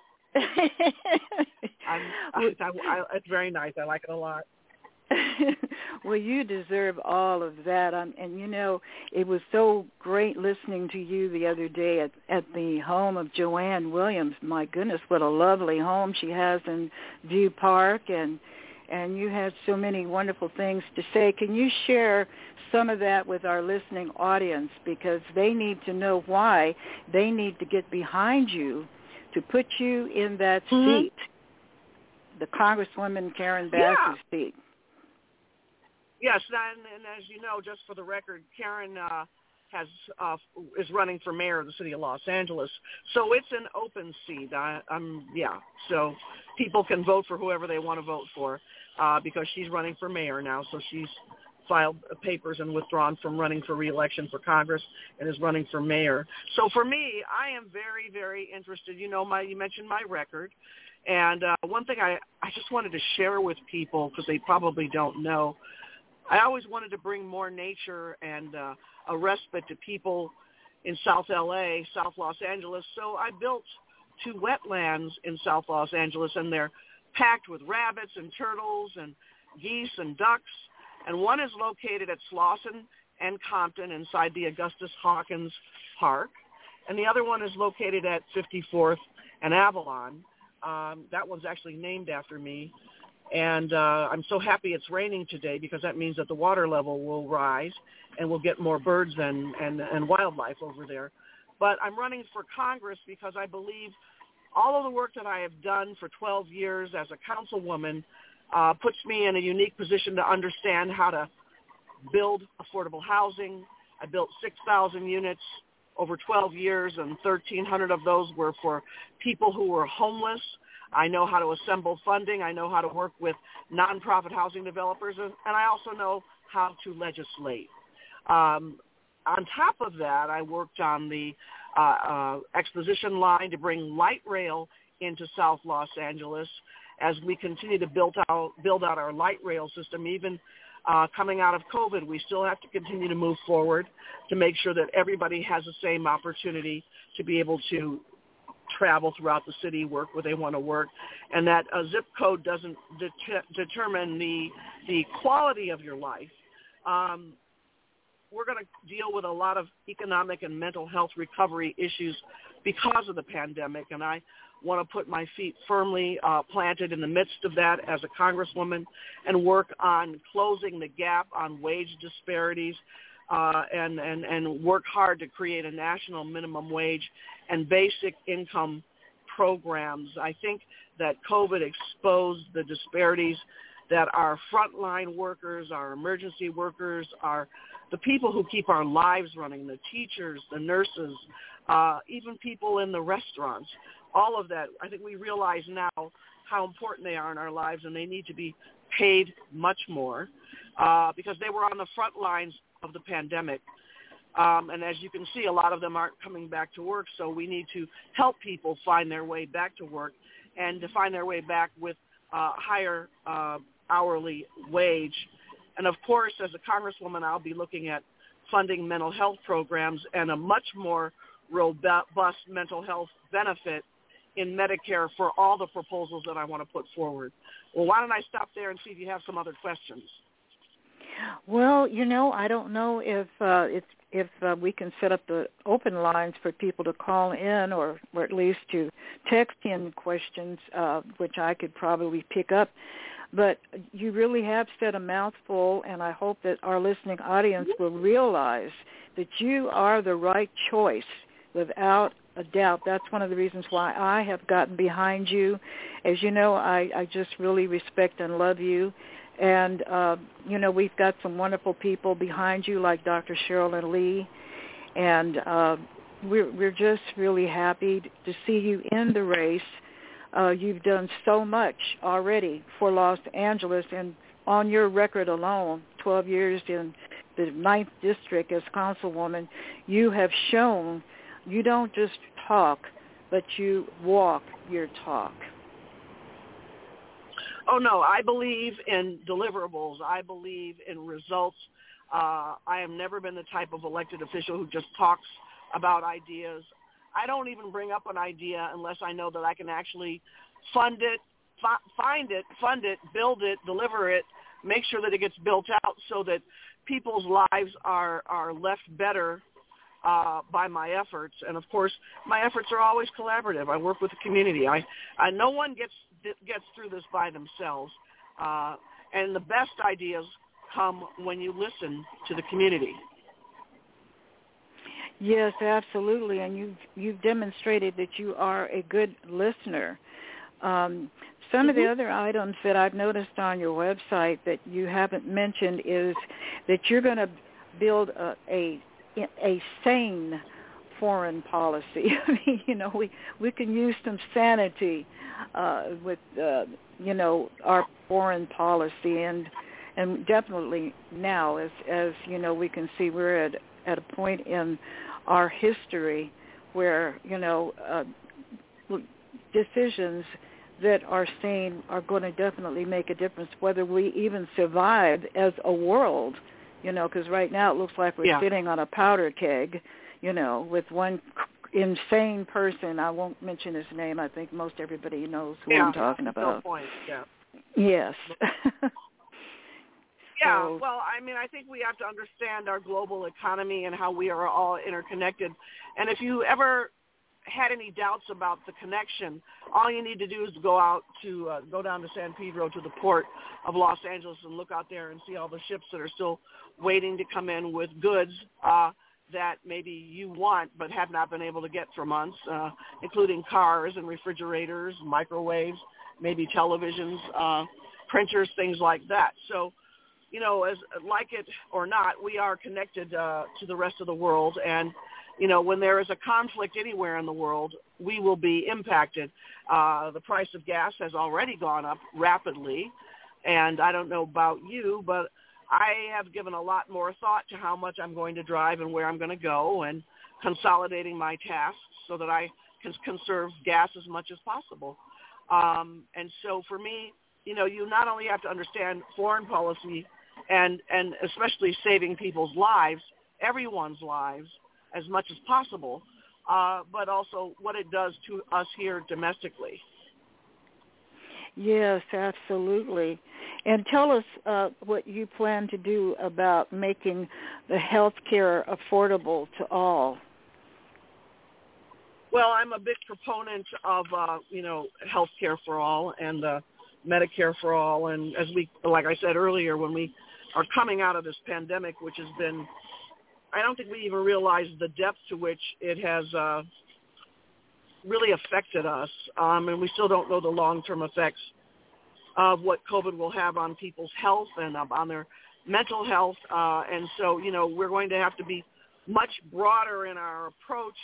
Speaker 9: It's very nice. I like it a lot.
Speaker 8: Well, you deserve all of that. And, it was so great listening to you the other day at the home of Joanne Williams. My goodness, what a lovely home she has in View Park. And you had so many wonderful things to say. Can you share some of that with our listening audience? Because they need to know why they need to get behind you to put you in that seat, the Congresswoman Karen Bass's seat.
Speaker 9: Yes, and as you know, just for the record, Karen is running for mayor of the city of Los Angeles. So it's an open seat. So people can vote for whoever they want to vote for because she's running for mayor now. So she's filed papers and withdrawn from running for re-election for Congress and is running for mayor. So for me, I am very, very interested. You mentioned my record. And one thing I just wanted to share with people, because they probably don't know, I always wanted to bring more nature and a respite to people in South LA, South Los Angeles. So I built 2 wetlands in South Los Angeles, and they're packed with rabbits and turtles and geese and ducks. And one is located at Slauson and Compton inside the Augustus Hawkins Park. And the other one is located at 54th and Avalon. That one's actually named after me. And I'm so happy it's raining today because that means that the water level will rise and we'll get more birds and wildlife over there. But I'm running for Congress because I believe all of the work that I have done for 12 years as a councilwoman puts me in a unique position to understand how to build affordable housing. I built 6,000 units over 12 years, and 1,300 of those were for people who were homeless. I know how to assemble funding. I know how to work with nonprofit housing developers, and I also know how to legislate. On top of that, I worked on the exposition line to bring light rail into South Los Angeles as we continue to build out our light rail system. Even coming out of COVID, we still have to continue to move forward to make sure that everybody has the same opportunity to be able to travel throughout the city, work where they want to work, and that a zip code doesn't determine the quality of your life. We're going to deal with a lot of economic and mental health recovery issues because of the pandemic, and I want to put my feet firmly planted in the midst of that as a congresswoman and work on closing the gap on wage disparities and work hard to create a national minimum wage and basic income programs. I think that COVID exposed the disparities that our frontline workers, our emergency workers, the people who keep our lives running, the teachers, the nurses, even people in the restaurants, all of that. I think we realize now how important they are in our lives, and they need to be paid much more because they were on the front lines of the pandemic. And as you can see, a lot of them aren't coming back to work, so we need to help people find their way back to work and to find their way back with higher hourly wage. And, of course, as a congresswoman, I'll be looking at funding mental health programs and a much more robust mental health benefit in Medicare for all the proposals that I want to put forward. Well, why don't I stop there and see if you have some other questions?
Speaker 8: Well, I don't know if we can set up the open lines for people to call in or at least to text in questions, which I could probably pick up. But you really have said a mouthful, and I hope that our listening audience will realize that you are the right choice without a doubt. That's one of the reasons why I have gotten behind you. As you know, I just really respect and love you. And, we've got some wonderful people behind you like Dr. Sherilyn Lee. And we're just really happy to see you in the race. You've done so much already for Los Angeles, and on your record alone, 12 years in the 9th District as councilwoman, you have shown you don't just talk, but you walk your talk.
Speaker 9: Oh, no, I believe in deliverables. I believe in results. I have never been the type of elected official who just talks about ideas. I don't even bring up an idea unless I know that I can actually fund it, find it, fund it, build it, deliver it, make sure that it gets built out so that people's lives are left better by my efforts. And, of course, my efforts are always collaborative. I work with the community. No one gets through this by themselves. And the best ideas come when you listen to the community.
Speaker 8: Yes, absolutely, and you've demonstrated that you are a good listener. Some of the other items that I've noticed on your website that you haven't mentioned is that you're going to build a sane foreign policy. I mean, we can use some sanity with our foreign policy, and definitely now, as we can see, we're at a point in our history where, decisions that are seen are going to definitely make a difference, whether we even survive as a world, because right now it looks like we're sitting on a powder keg, with one insane person. I won't mention his name. I think most everybody knows who I'm talking about.
Speaker 9: No point. Yeah.
Speaker 8: Yes.
Speaker 9: Yeah, well, I mean, I think we have to understand our global economy and how we are all interconnected. And if you ever had any doubts about the connection, all you need to do is go down to San Pedro to the port of Los Angeles and look out there and see all the ships that are still waiting to come in with goods that maybe you want but have not been able to get for months, including cars and refrigerators, microwaves, maybe televisions, printers, things like that. So, you know, as like it or not, we are connected to the rest of the world. And, you know, when there is a conflict anywhere in the world, we will be impacted. The price of gas has already gone up rapidly. And I don't know about you, but I have given a lot more thought to how much I'm going to drive and where I'm going to go, and consolidating my tasks so that I can conserve gas as much as possible. And so for me, you know, you not only have to understand foreign policy and especially saving people's lives, everyone's lives, as much as possible, but also what it does to us here domestically.
Speaker 8: Yes, absolutely. And tell us what you plan to do about making the health care affordable to all.
Speaker 9: Well, I'm a big proponent of, you know, health care for all and Medicare for all. And as like I said earlier, when we are coming out of this pandemic, which has been, I don't think we even realize the depth to which it has really affected us. And we still don't know the long-term effects of what COVID will have on people's health and on their mental health. And so, you know, we're going to have to be much broader in our approach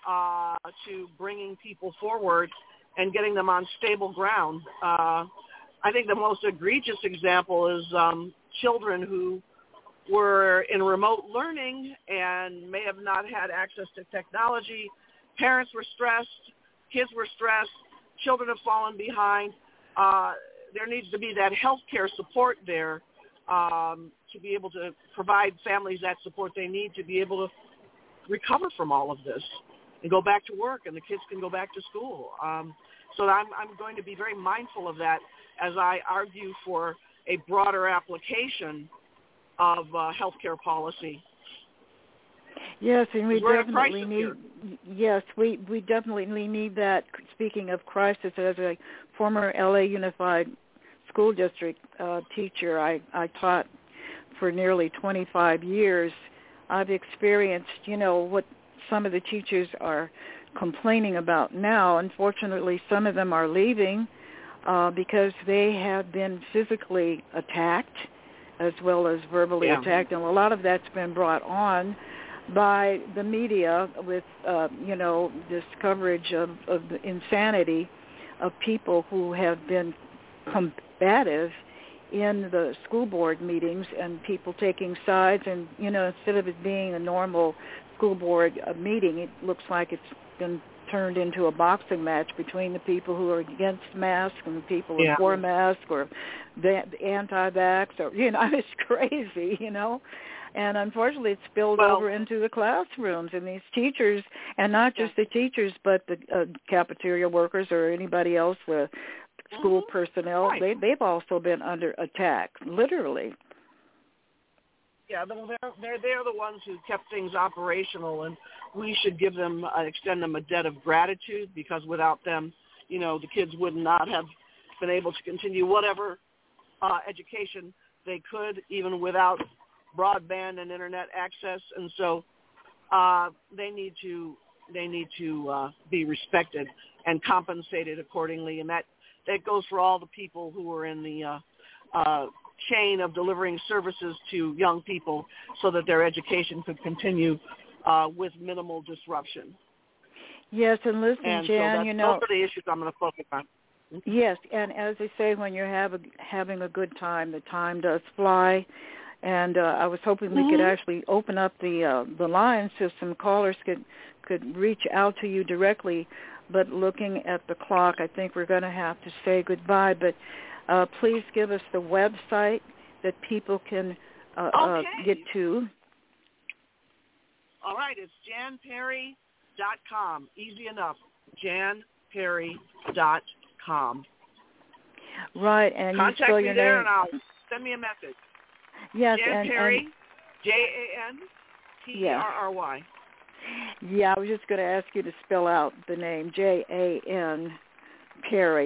Speaker 9: to bringing people forward and getting them on stable ground. I think the most egregious example is children who were in remote learning and may have not had access to technology. Parents were stressed, kids were stressed, children have fallen behind. There needs to be that health care support there to be able to provide families that support they need to be able to recover from all of this and go back to work, and the kids can go back to school. So I'm going to be very mindful of that as I argue for a broader application of healthcare policy.
Speaker 8: Yes, and we definitely need.
Speaker 9: Here.
Speaker 8: Yes, we definitely need that. Speaking of crisis, as a former LA Unified School District teacher, I taught for nearly 25 years. I've experienced, you know, what some of the teachers are complaining about now. Unfortunately, some of them are leaving because they have been physically attacked as well as verbally attacked, and a lot of that's been brought on by the media with, you know, this coverage of the insanity of people who have been combative in the school board meetings and people taking sides. And, you know, instead of it being a normal school board meeting, it looks like it's been turned into a boxing match between the people who are against masks and the people who are for masks or the anti-vax, or, you know, it's crazy, you know. And unfortunately, it's spilled over into the classrooms, and these teachers, and not just the teachers, but the cafeteria workers or anybody else, the school personnel, they've also been under attack, literally.
Speaker 9: Yeah, they're the ones who kept things operational, and we should give them, extend them a debt of gratitude, because without them, you know, the kids would not have been able to continue whatever education they could, even without broadband and internet access. And so they need to be respected and compensated accordingly. And that goes for all the people who are in the chain of delivering services to young people so that their education could continue with minimal disruption.
Speaker 8: Yes, and listen,
Speaker 9: and
Speaker 8: Jan,
Speaker 9: so
Speaker 8: you know,
Speaker 9: those are the issues I'm going to focus on.
Speaker 8: Yes, and as they say, when you're having a good time, the time does fly. And I was hoping we could actually open up the line so some callers could reach out to you directly. But looking at the clock, I think we're going to have to say goodbye. But please give us the website that people can get to.
Speaker 9: All right, it's janperry.com. Easy enough, janperry.com.
Speaker 8: Right, and
Speaker 9: contact
Speaker 8: you spell
Speaker 9: me
Speaker 8: your
Speaker 9: there,
Speaker 8: name.
Speaker 9: and I'll send me a message.
Speaker 8: Yes,
Speaker 9: Jan Perry,
Speaker 8: and
Speaker 9: Janperry.
Speaker 8: Yeah, I was just going to ask you to spell out the name, Jan Perry,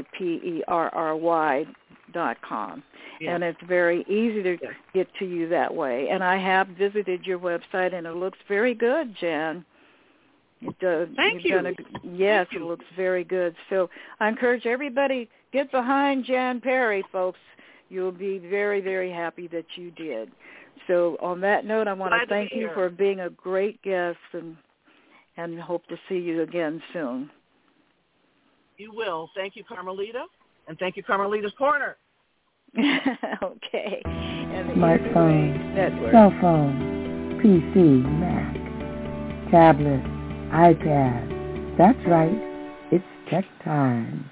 Speaker 8: PERRY.com.
Speaker 9: Yeah.
Speaker 8: And it's very easy to get to you that way. And I have visited your website, and it looks very good, Jan. It does.
Speaker 9: Thank you.
Speaker 8: Yes, it looks very good. So I encourage everybody, get behind Jan Perry, folks. You'll be very, very happy that you did. So on that note, I want to thank you for being a great guest and hope to see you again soon.
Speaker 9: You will. Thank you, Carmelita. And thank you, Carmelita's Corner.
Speaker 8: Okay. And
Speaker 1: Smartphone,
Speaker 8: Network.
Speaker 1: cell phone, PC, Mac, tablet, iPad. That's right. It's tech time.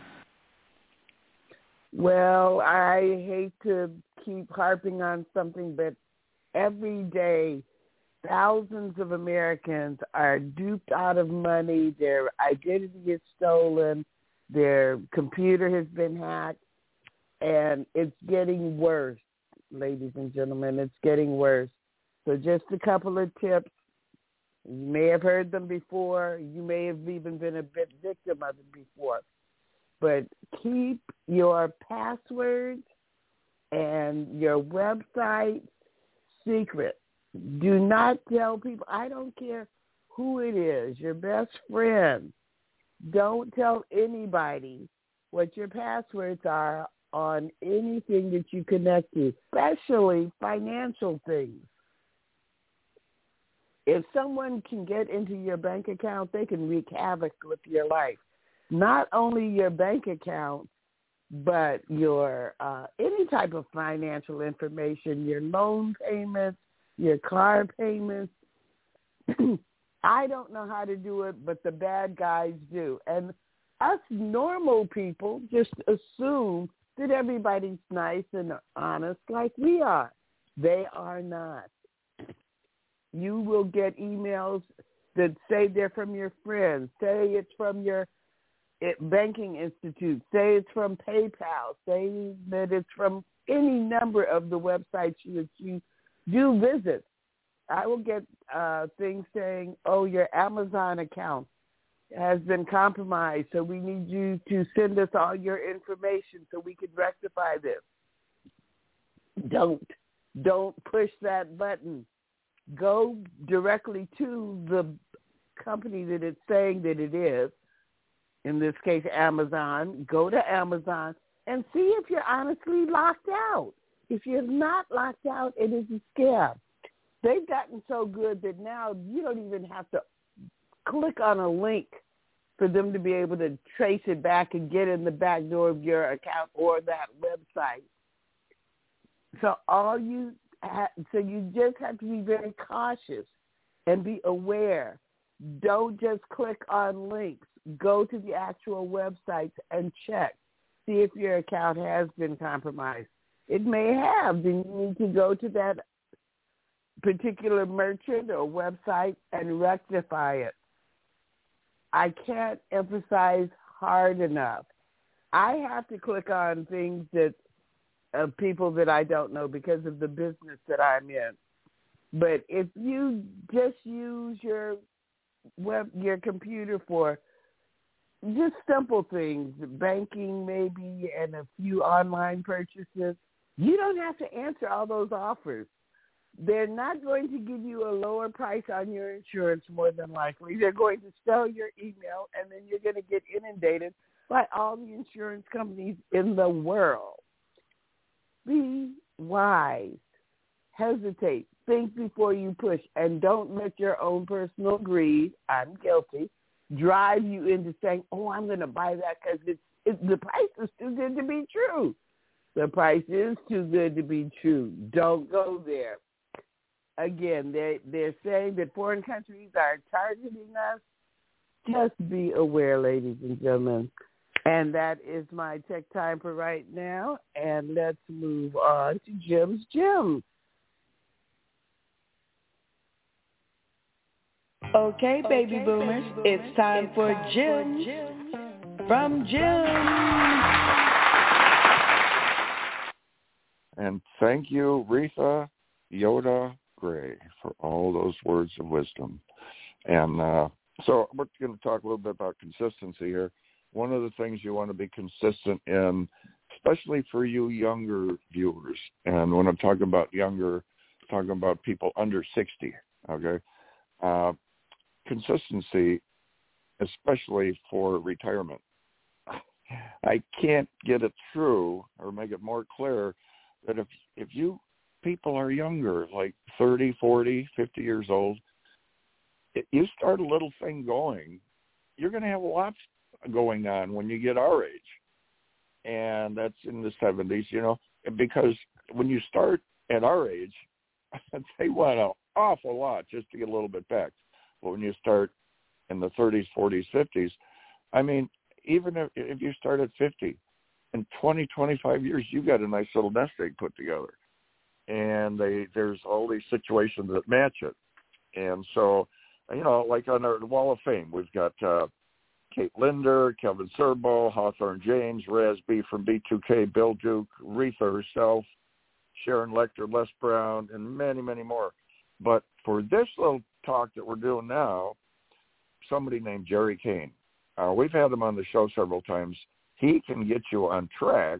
Speaker 3: Well, I hate to keep harping on something, but every day thousands of Americans are duped out of money. Their identity is stolen. Their computer has been hacked. And it's getting worse, ladies and gentlemen. It's getting worse. So just a couple of tips. You may have heard them before. You may have even been a bit victim of it before. But keep your passwords and your website secret. Do not tell people. I don't care who it is, your best friend. Don't tell anybody what your passwords are on anything that you connect to, especially financial things. If someone can get into your bank account, they can wreak havoc with your life. Not only your bank account, but your any type of financial information, your loan payments, your car payments. I don't know how to do it, but the bad guys do. And us normal people just assume that everybody's nice and honest like we are. They are not. You will get emails that say they're from your friends, say it's from your banking institute, say it's from PayPal, say that it's from any number of the websites that you do visit. I will get things saying, oh, your Amazon account has been compromised, so we need you to send us all your information so we can rectify this. Don't push that button. Go directly to the company that it's saying that it is, in this case Amazon. Go to Amazon and see if you're honestly locked out. If you're not locked out, it is a scam. They've gotten so good that now you don't even have to click on a link for them to be able to trace it back and get in the back door of your account or that website. So you just have to be very cautious and be aware. Don't just click on links. Go to the actual websites and check. See if your account has been compromised. It may have. Then you need to go to that particular merchant or website and rectify it. I can't emphasize hard enough. I have to click on things that of people that I don't know because of the business that I'm in. But if you just use your computer for just simple things, banking maybe, and a few online purchases, you don't have to answer all those offers. They're not going to give you a lower price on your insurance more than likely. They're going to sell your email, and then you're going to get inundated by all the insurance companies in the world. Be wise. Hesitate. Think before you push, and don't let your own personal greed, I'm guilty, drive you into saying, oh, I'm going to buy that because the price is too good to be true. The price is too good to be true. Don't go there. Again, they're saying that foreign countries are targeting us. Just be aware, ladies and gentlemen. And that is my tech time for right now. And let's move on to Jim's Gems. Okay, baby boomers, it's time for Gems from Jim.
Speaker 2: And thank you, Retha Yoda Gray, for all those words of wisdom. And so we're going to talk a little bit about consistency here. One of the things you want to be consistent in, especially for you younger viewers, and when I'm talking about younger, I'm talking about people under 60, okay? Consistency, especially for retirement. I can't get it through or make it more clear that if you people are younger, like 30, 40, 50 years old, you start a little thing going, you're going to have lots going on when you get our age. And that's in the 70s, you know, because when you start at our age, they want an awful lot just to get a little bit back. But when you start in the 30s, 40s, 50s, I mean, even if you start at 50, in 20, 25 years, you got a nice little nest egg put together. And there's all these situations that match it. And so, you know, like on our Wall of Fame, we've got Kate Linder, Kevin Serbo, Hawthorne James, Raz B from B2K, Bill Duke, Retha herself, Sharon Lecter, Les Brown, and many, many more. But for this little talk that we're doing now, somebody named Jerry Kane. We've had him on the show several times. He can get you on track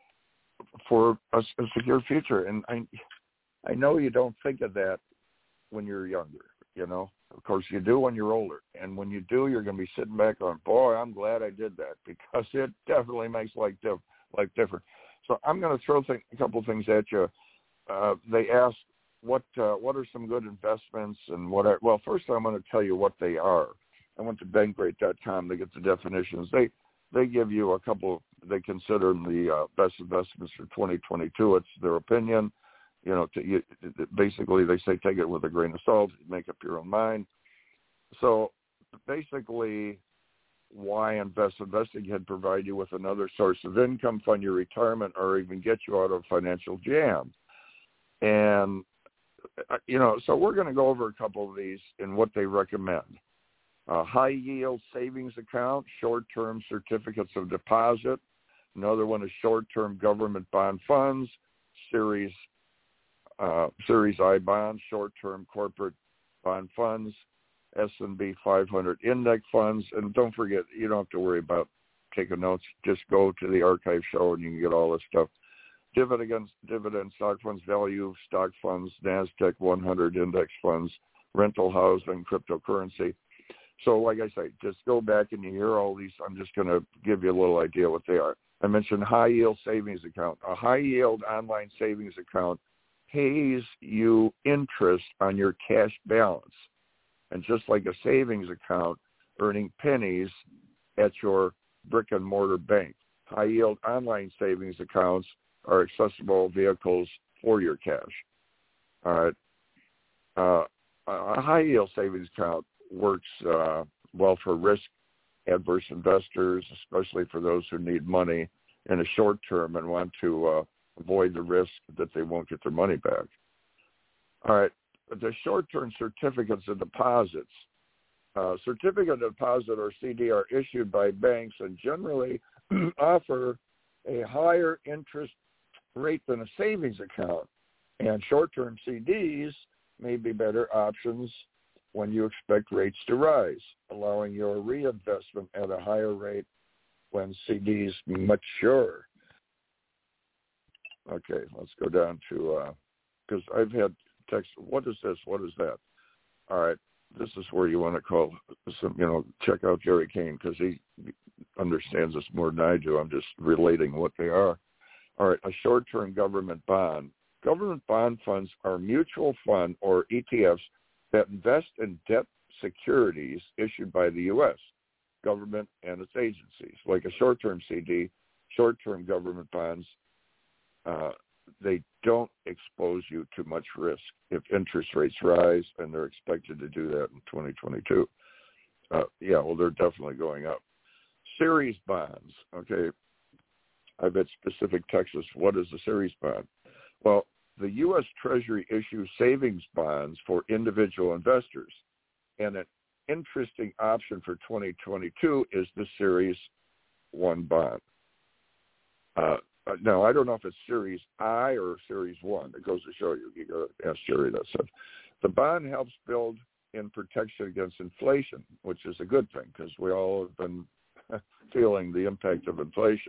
Speaker 2: for a secure future. And I know you don't think of that when you're younger, you know. Of course, you do when you're older. And when you do, you're going to be sitting back going, boy, I'm glad I did that, because it definitely makes life different. So I'm going to throw a couple of things at you. They asked, what are some good investments and well, first I'm going to tell you what they are. I went to bankrate.com to get the definitions. They give you a couple, they consider them the best investments for 2022. It's their opinion. You know, basically they say take it with a grain of salt, make up your own mind. So basically, why invest? Investing can provide you with another source of income, fund your retirement, or even get you out of a financial jam. And, you know, so we're going to go over a couple of these and what they recommend. High-yield savings account, short-term certificates of deposit. Another one is short-term government bond funds, Series I bonds, short-term corporate bond funds, S&P 500 index funds. And don't forget, you don't have to worry about taking notes. Just go to the archive show and you can get all this stuff. Dividend stock funds, value stock funds, NASDAQ 100 index funds, rental housing, cryptocurrency. So like I say, just go back and you hear all these. I'm just going to give you a little idea what they are. I mentioned high-yield savings account. A high-yield online savings account pays you interest on your cash balance. And just like a savings account, earning pennies at your brick-and-mortar bank. High-yield online savings accounts are accessible vehicles for your cash. All right. A high-yield savings account works well for risk-adverse investors, especially for those who need money in a short term and want to avoid the risk that they won't get their money back. All right. The short-term certificates of deposits. Certificate of deposit, or CD, are issued by banks and generally offer a higher interest rate than a savings account. And short-term CDs may be better options when you expect rates to rise, allowing your reinvestment at a higher rate when CDs mature. Okay, let's go down to, because I've had text, what is this, what is that? All right, this is where you want to call, check out Jerry Kane, because he understands this more than I do. I'm just relating what they are. All right, a short-term government bond. Government bond funds are mutual fund or ETFs that invest in debt securities issued by the U.S. government and its agencies. Like a short-term CD, short-term government bonds, they don't expose you to much risk if interest rates rise, and they're expected to do that in 2022. They're definitely going up. Series bonds, okay. I've had specific Texas. What is a series bond? Well, the U.S. Treasury issues savings bonds for individual investors, and an interesting option for 2022 is the Series 1 bond. Now, I don't know if it's Series I or Series 1. It goes to show you. You got to ask Jerry that stuff. The bond helps build in protection against inflation, which is a good thing because we all have been feeling the impact of inflation.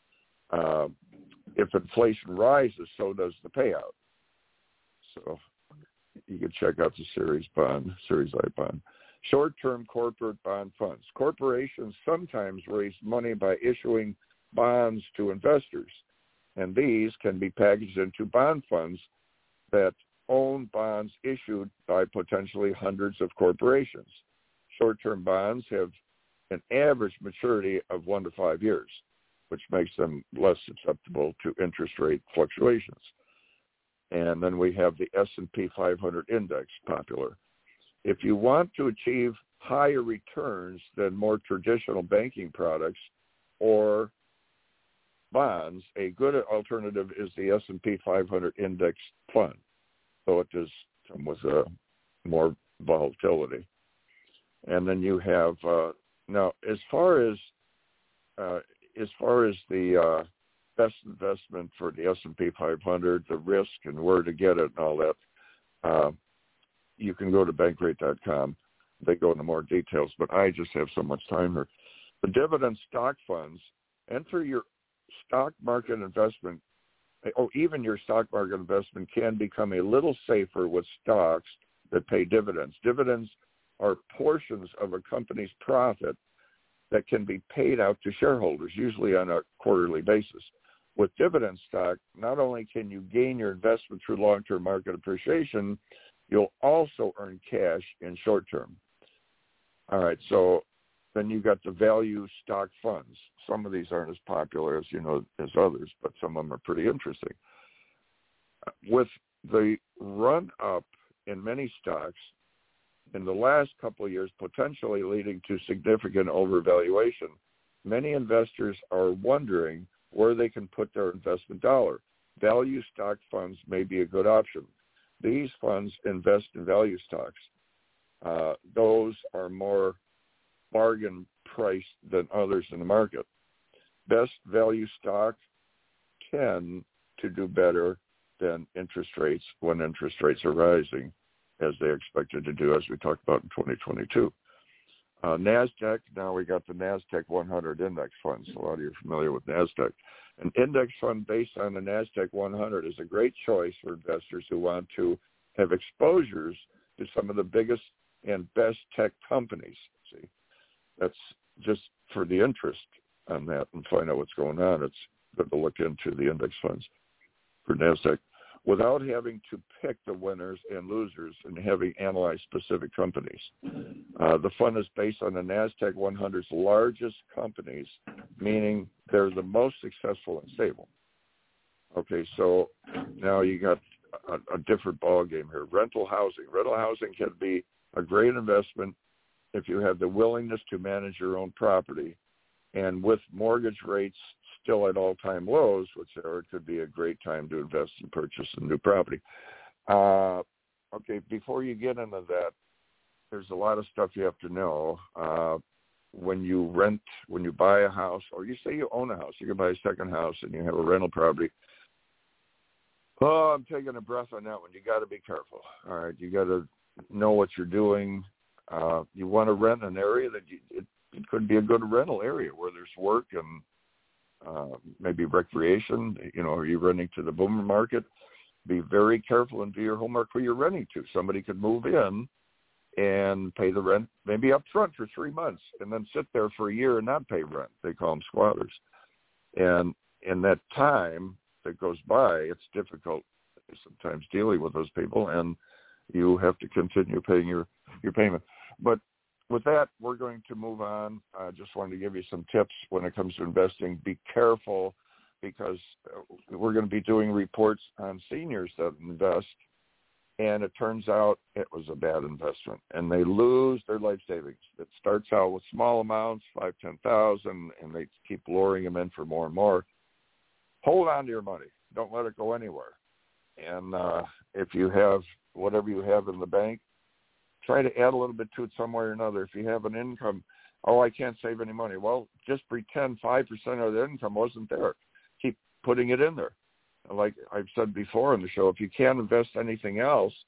Speaker 2: If inflation rises, so does the payout. So you can check out the Series I bond. Short-term corporate bond funds. Corporations sometimes raise money by issuing bonds to investors, and these can be packaged into bond funds that own bonds issued by potentially hundreds of corporations. Short-term bonds have an average maturity of 1 to 5 years, which makes them less susceptible to interest rate fluctuations. And then we have the S&P 500 index popular. If you want to achieve higher returns than more traditional banking products or bonds, a good alternative is the S&P 500 index fund. So it does come with more volatility. And then you have now as far as the best investment for the S&P 500, the risk and where to get it and all that, you can go to Bankrate.com. They go into more details, but I just have so much time here. The dividend stock funds, and for your stock market investment, or even your stock market investment can become a little safer with stocks that pay dividends. Dividends are portions of a company's profit that can be paid out to shareholders, usually on a quarterly basis. With dividend stock, not only can you gain your investment through long-term market appreciation, you'll also earn cash in short term. All right, so then you got the value stock funds. Some of these aren't as popular as others, but some of them are pretty interesting. With the run-up in many stocks in the last couple of years, potentially leading to significant overvaluation, many investors are wondering where they can put their investment dollar. Value stock funds may be a good option. These funds invest in value stocks. Those are more bargain priced than others in the market. Best value stock tend to do better than interest rates when interest rates are rising, as they expected to do, as we talked about in 2022. NASDAQ, now we got the NASDAQ 100 index funds. A lot of you are familiar with NASDAQ. An index fund based on the NASDAQ 100 is a great choice for investors who want to have exposures to some of the biggest and best tech companies. See, that's just for the interest on that and find out what's going on. It's good to look into the index funds for NASDAQ without having to pick the winners and losers and having analyzed specific companies. The fund is based on the NASDAQ 100's largest companies, meaning they're the most successful and stable. Okay, so now you got a different ball game here. Rental housing. Rental housing can be a great investment if you have the willingness to manage your own property. And with mortgage rates still at all-time lows, which it could be a great time to invest and purchase a new property. Okay, before you get into that, there's a lot of stuff you have to know. When you buy a house, or you say you own a house, you can buy a second house and you have a rental property. Oh, I'm taking a breath on that one. You got to be careful. All right, you got to know what you're doing. You want to rent an area that it could be a good rental area where there's work and maybe recreation. Are you renting to the boomer market? Be very careful and do your homework who you're renting to. Somebody could move in and pay the rent maybe up front for 3 months and then sit there for a year and not pay rent. They call them squatters. And in that time that goes by, it's difficult sometimes dealing with those people, and you have to continue paying your payment. But with that, we're going to move on. I just wanted to give you some tips when it comes to investing. Be careful, because we're going to be doing reports on seniors that invest, and it turns out it was a bad investment, and they lose their life savings. It starts out with small amounts, $5,000, $10,000, and they keep luring them in for more and more. Hold on to your money. Don't let it go anywhere. And if you have whatever you have in the bank, try to add a little bit to it some way or another. If you have an income, I can't save any money. Well, just pretend 5% of the income wasn't there. Keep putting it in there. Like I've said before on the show, if you can't invest anything else,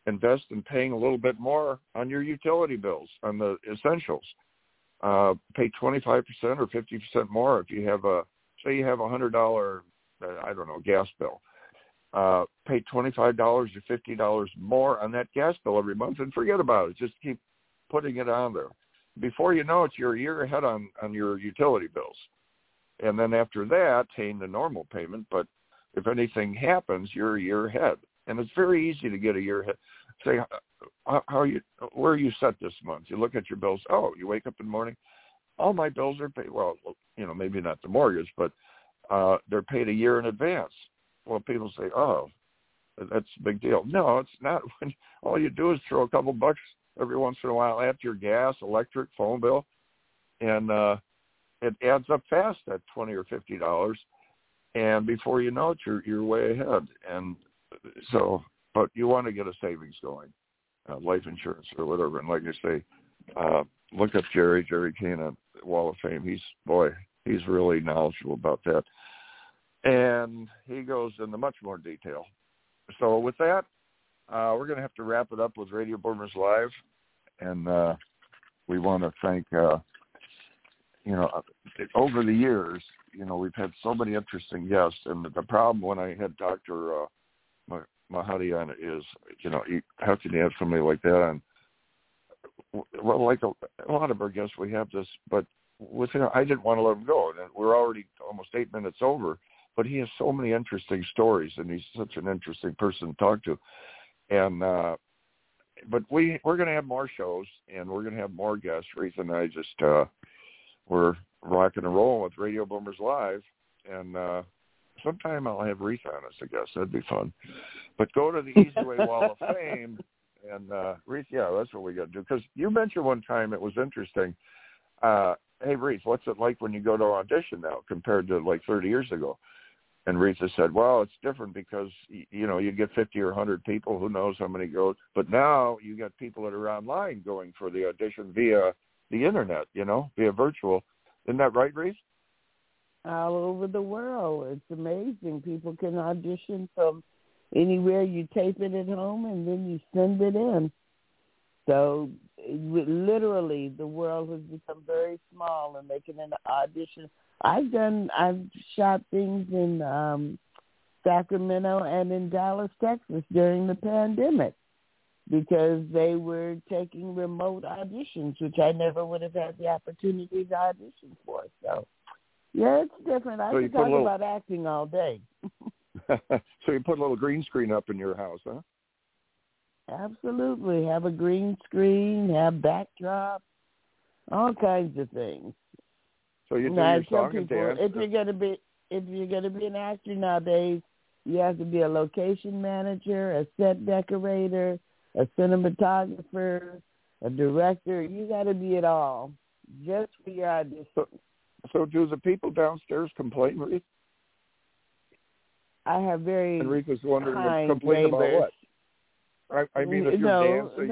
Speaker 2: invest in paying a little bit more on your utility bills, on the essentials. Pay 25% or 50% more if you have say you have $100, I don't know, gas bill. Pay $25 or $50 more on that gas bill every month and forget about it. Just keep putting it on there. Before you know it, you're a year ahead on your utility bills. And then after that, paying the normal payment. But if anything happens, you're a year ahead. And it's very easy to get a year ahead. Say, where are you set this month? You look at your bills. Oh, you wake up in the morning. All my bills are paid. Well, maybe not the mortgage, but they're paid a year in advance. Well, people say, oh, that's a big deal. No, it's not. When all you do is throw a couple bucks every once in a while at your gas, electric, phone bill, and it adds up fast at $20 or $50, and before you know it, you're way ahead. And so, but you want to get a savings going, life insurance or whatever. And like I say, look up Jerry Kane at Wall of Fame. He's really knowledgeable about that, and he goes into much more detail. So with that, we're going to have to wrap it up with Radio Boomers Live, and we want to thank, over the years, we've had so many interesting guests, and the problem when I had Dr. Mahadi on is, how can you have somebody like that on? Well, like a lot of our guests, we have this, but with him, I didn't want to let him go. And we're already almost 8 minutes over, but he has so many interesting stories, and he's such an interesting person to talk to. And but we're going to have more shows, and we're going to have more guests. Reese and I just we're rocking and rolling with Radio Boomers Live, and sometime I'll have Reese on us, I guess. That'd be fun. But go to the Easy Way Wall of Fame, and Reese, yeah, that's what we got to do. Because you mentioned one time, it was interesting. Hey, Reese, what's it like when you go to audition now compared to like 30 years ago? And Rita said, well, it's different because, you get 50 or 100 people. Who knows how many go. But now you got people that are online going for the audition via the Internet, via virtual. Isn't that right, Reese?
Speaker 3: All over the world. It's amazing. People can audition from anywhere. You tape it at home, and then you send it in. So literally the world has become very small, and they can audition. I've shot things in Sacramento and in Dallas, Texas during the pandemic because they were taking remote auditions, which I never would have had the opportunity to audition for. So, yeah, it's different. I could talk about acting all day.
Speaker 2: So you put a little green screen up in your house, huh?
Speaker 3: Absolutely. Have a green screen, have backdrop, all kinds of things.
Speaker 2: So you do your song
Speaker 3: people,
Speaker 2: and dance.
Speaker 3: If you're gonna be an actor nowadays, you have to be a location manager, a set decorator, a cinematographer, a director. You got to be it all just for your audition.
Speaker 2: So do the people downstairs complain, Reese?
Speaker 3: I have very
Speaker 2: Enrique's wondering,
Speaker 3: kind
Speaker 2: complain
Speaker 3: neighbors.
Speaker 2: About what? I mean, if you're dancing,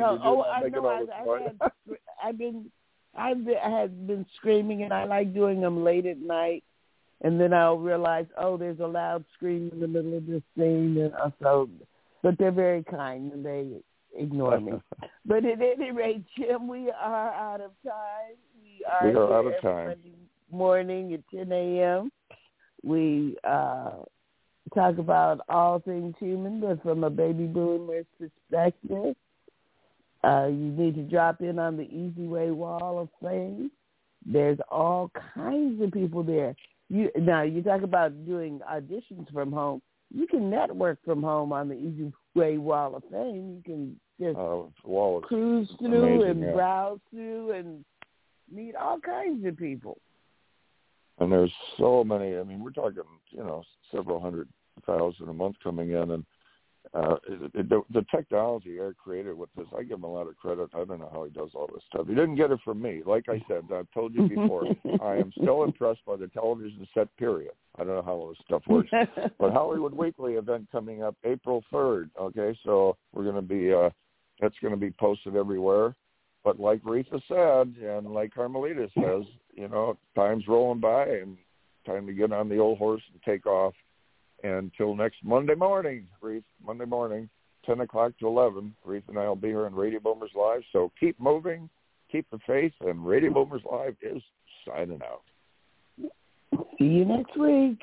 Speaker 2: I had been screaming, and I like doing them late at night, and then I'll realize, there's a loud scream in the middle of this scene, and but they're very kind, and they ignore me. But at any rate, Jim, we are out of time. We are out of time.
Speaker 3: Monday morning at 10 a.m. We talk about all things human, but from a baby boomer's perspective. You need to drop in on the Easy Way Wall of Fame. There's all kinds of people there. You talk about doing auditions from home. You can network from home on the Easy Way Wall of Fame. You can just cruise through and browse through and meet all kinds of people.
Speaker 2: And there's so many. I mean, we're talking, several 100,000 a month coming in, and the technology Eric created with this, I give him a lot of credit. I don't know how he does all this stuff. He didn't get it from me. Like I said, I've told you before, I am still impressed by the television set, period. I don't know how all this stuff works. But Hollywood Weekly event coming up April 3rd, okay? So we're going to be, that's going to be posted everywhere. But like Rita said, and like Carmelita says, time's rolling by and time to get on the old horse and take off. Until next Monday morning, Reese, Monday morning, 10 o'clock to 11. Aretha and I will be here on Radio Boomers Live. So keep moving, keep the faith, and Radio Boomers Live is signing out.
Speaker 3: See you next week.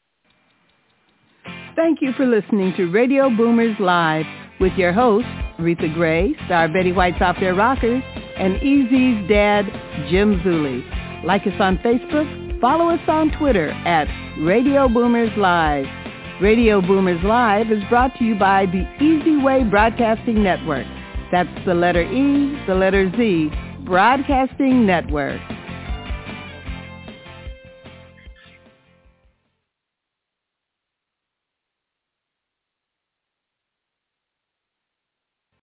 Speaker 1: Thank you for listening to Radio Boomers Live with your hosts, Aretha Gray, star Betty White's Off Their Rockers, and EZ's dad, Jim Zuley. Like us on Facebook, follow us on Twitter at Radio Boomers Live. Radio Boomers Live is brought to you by the Easy Way Broadcasting Network. That's the letter E, the letter Z, Broadcasting Network.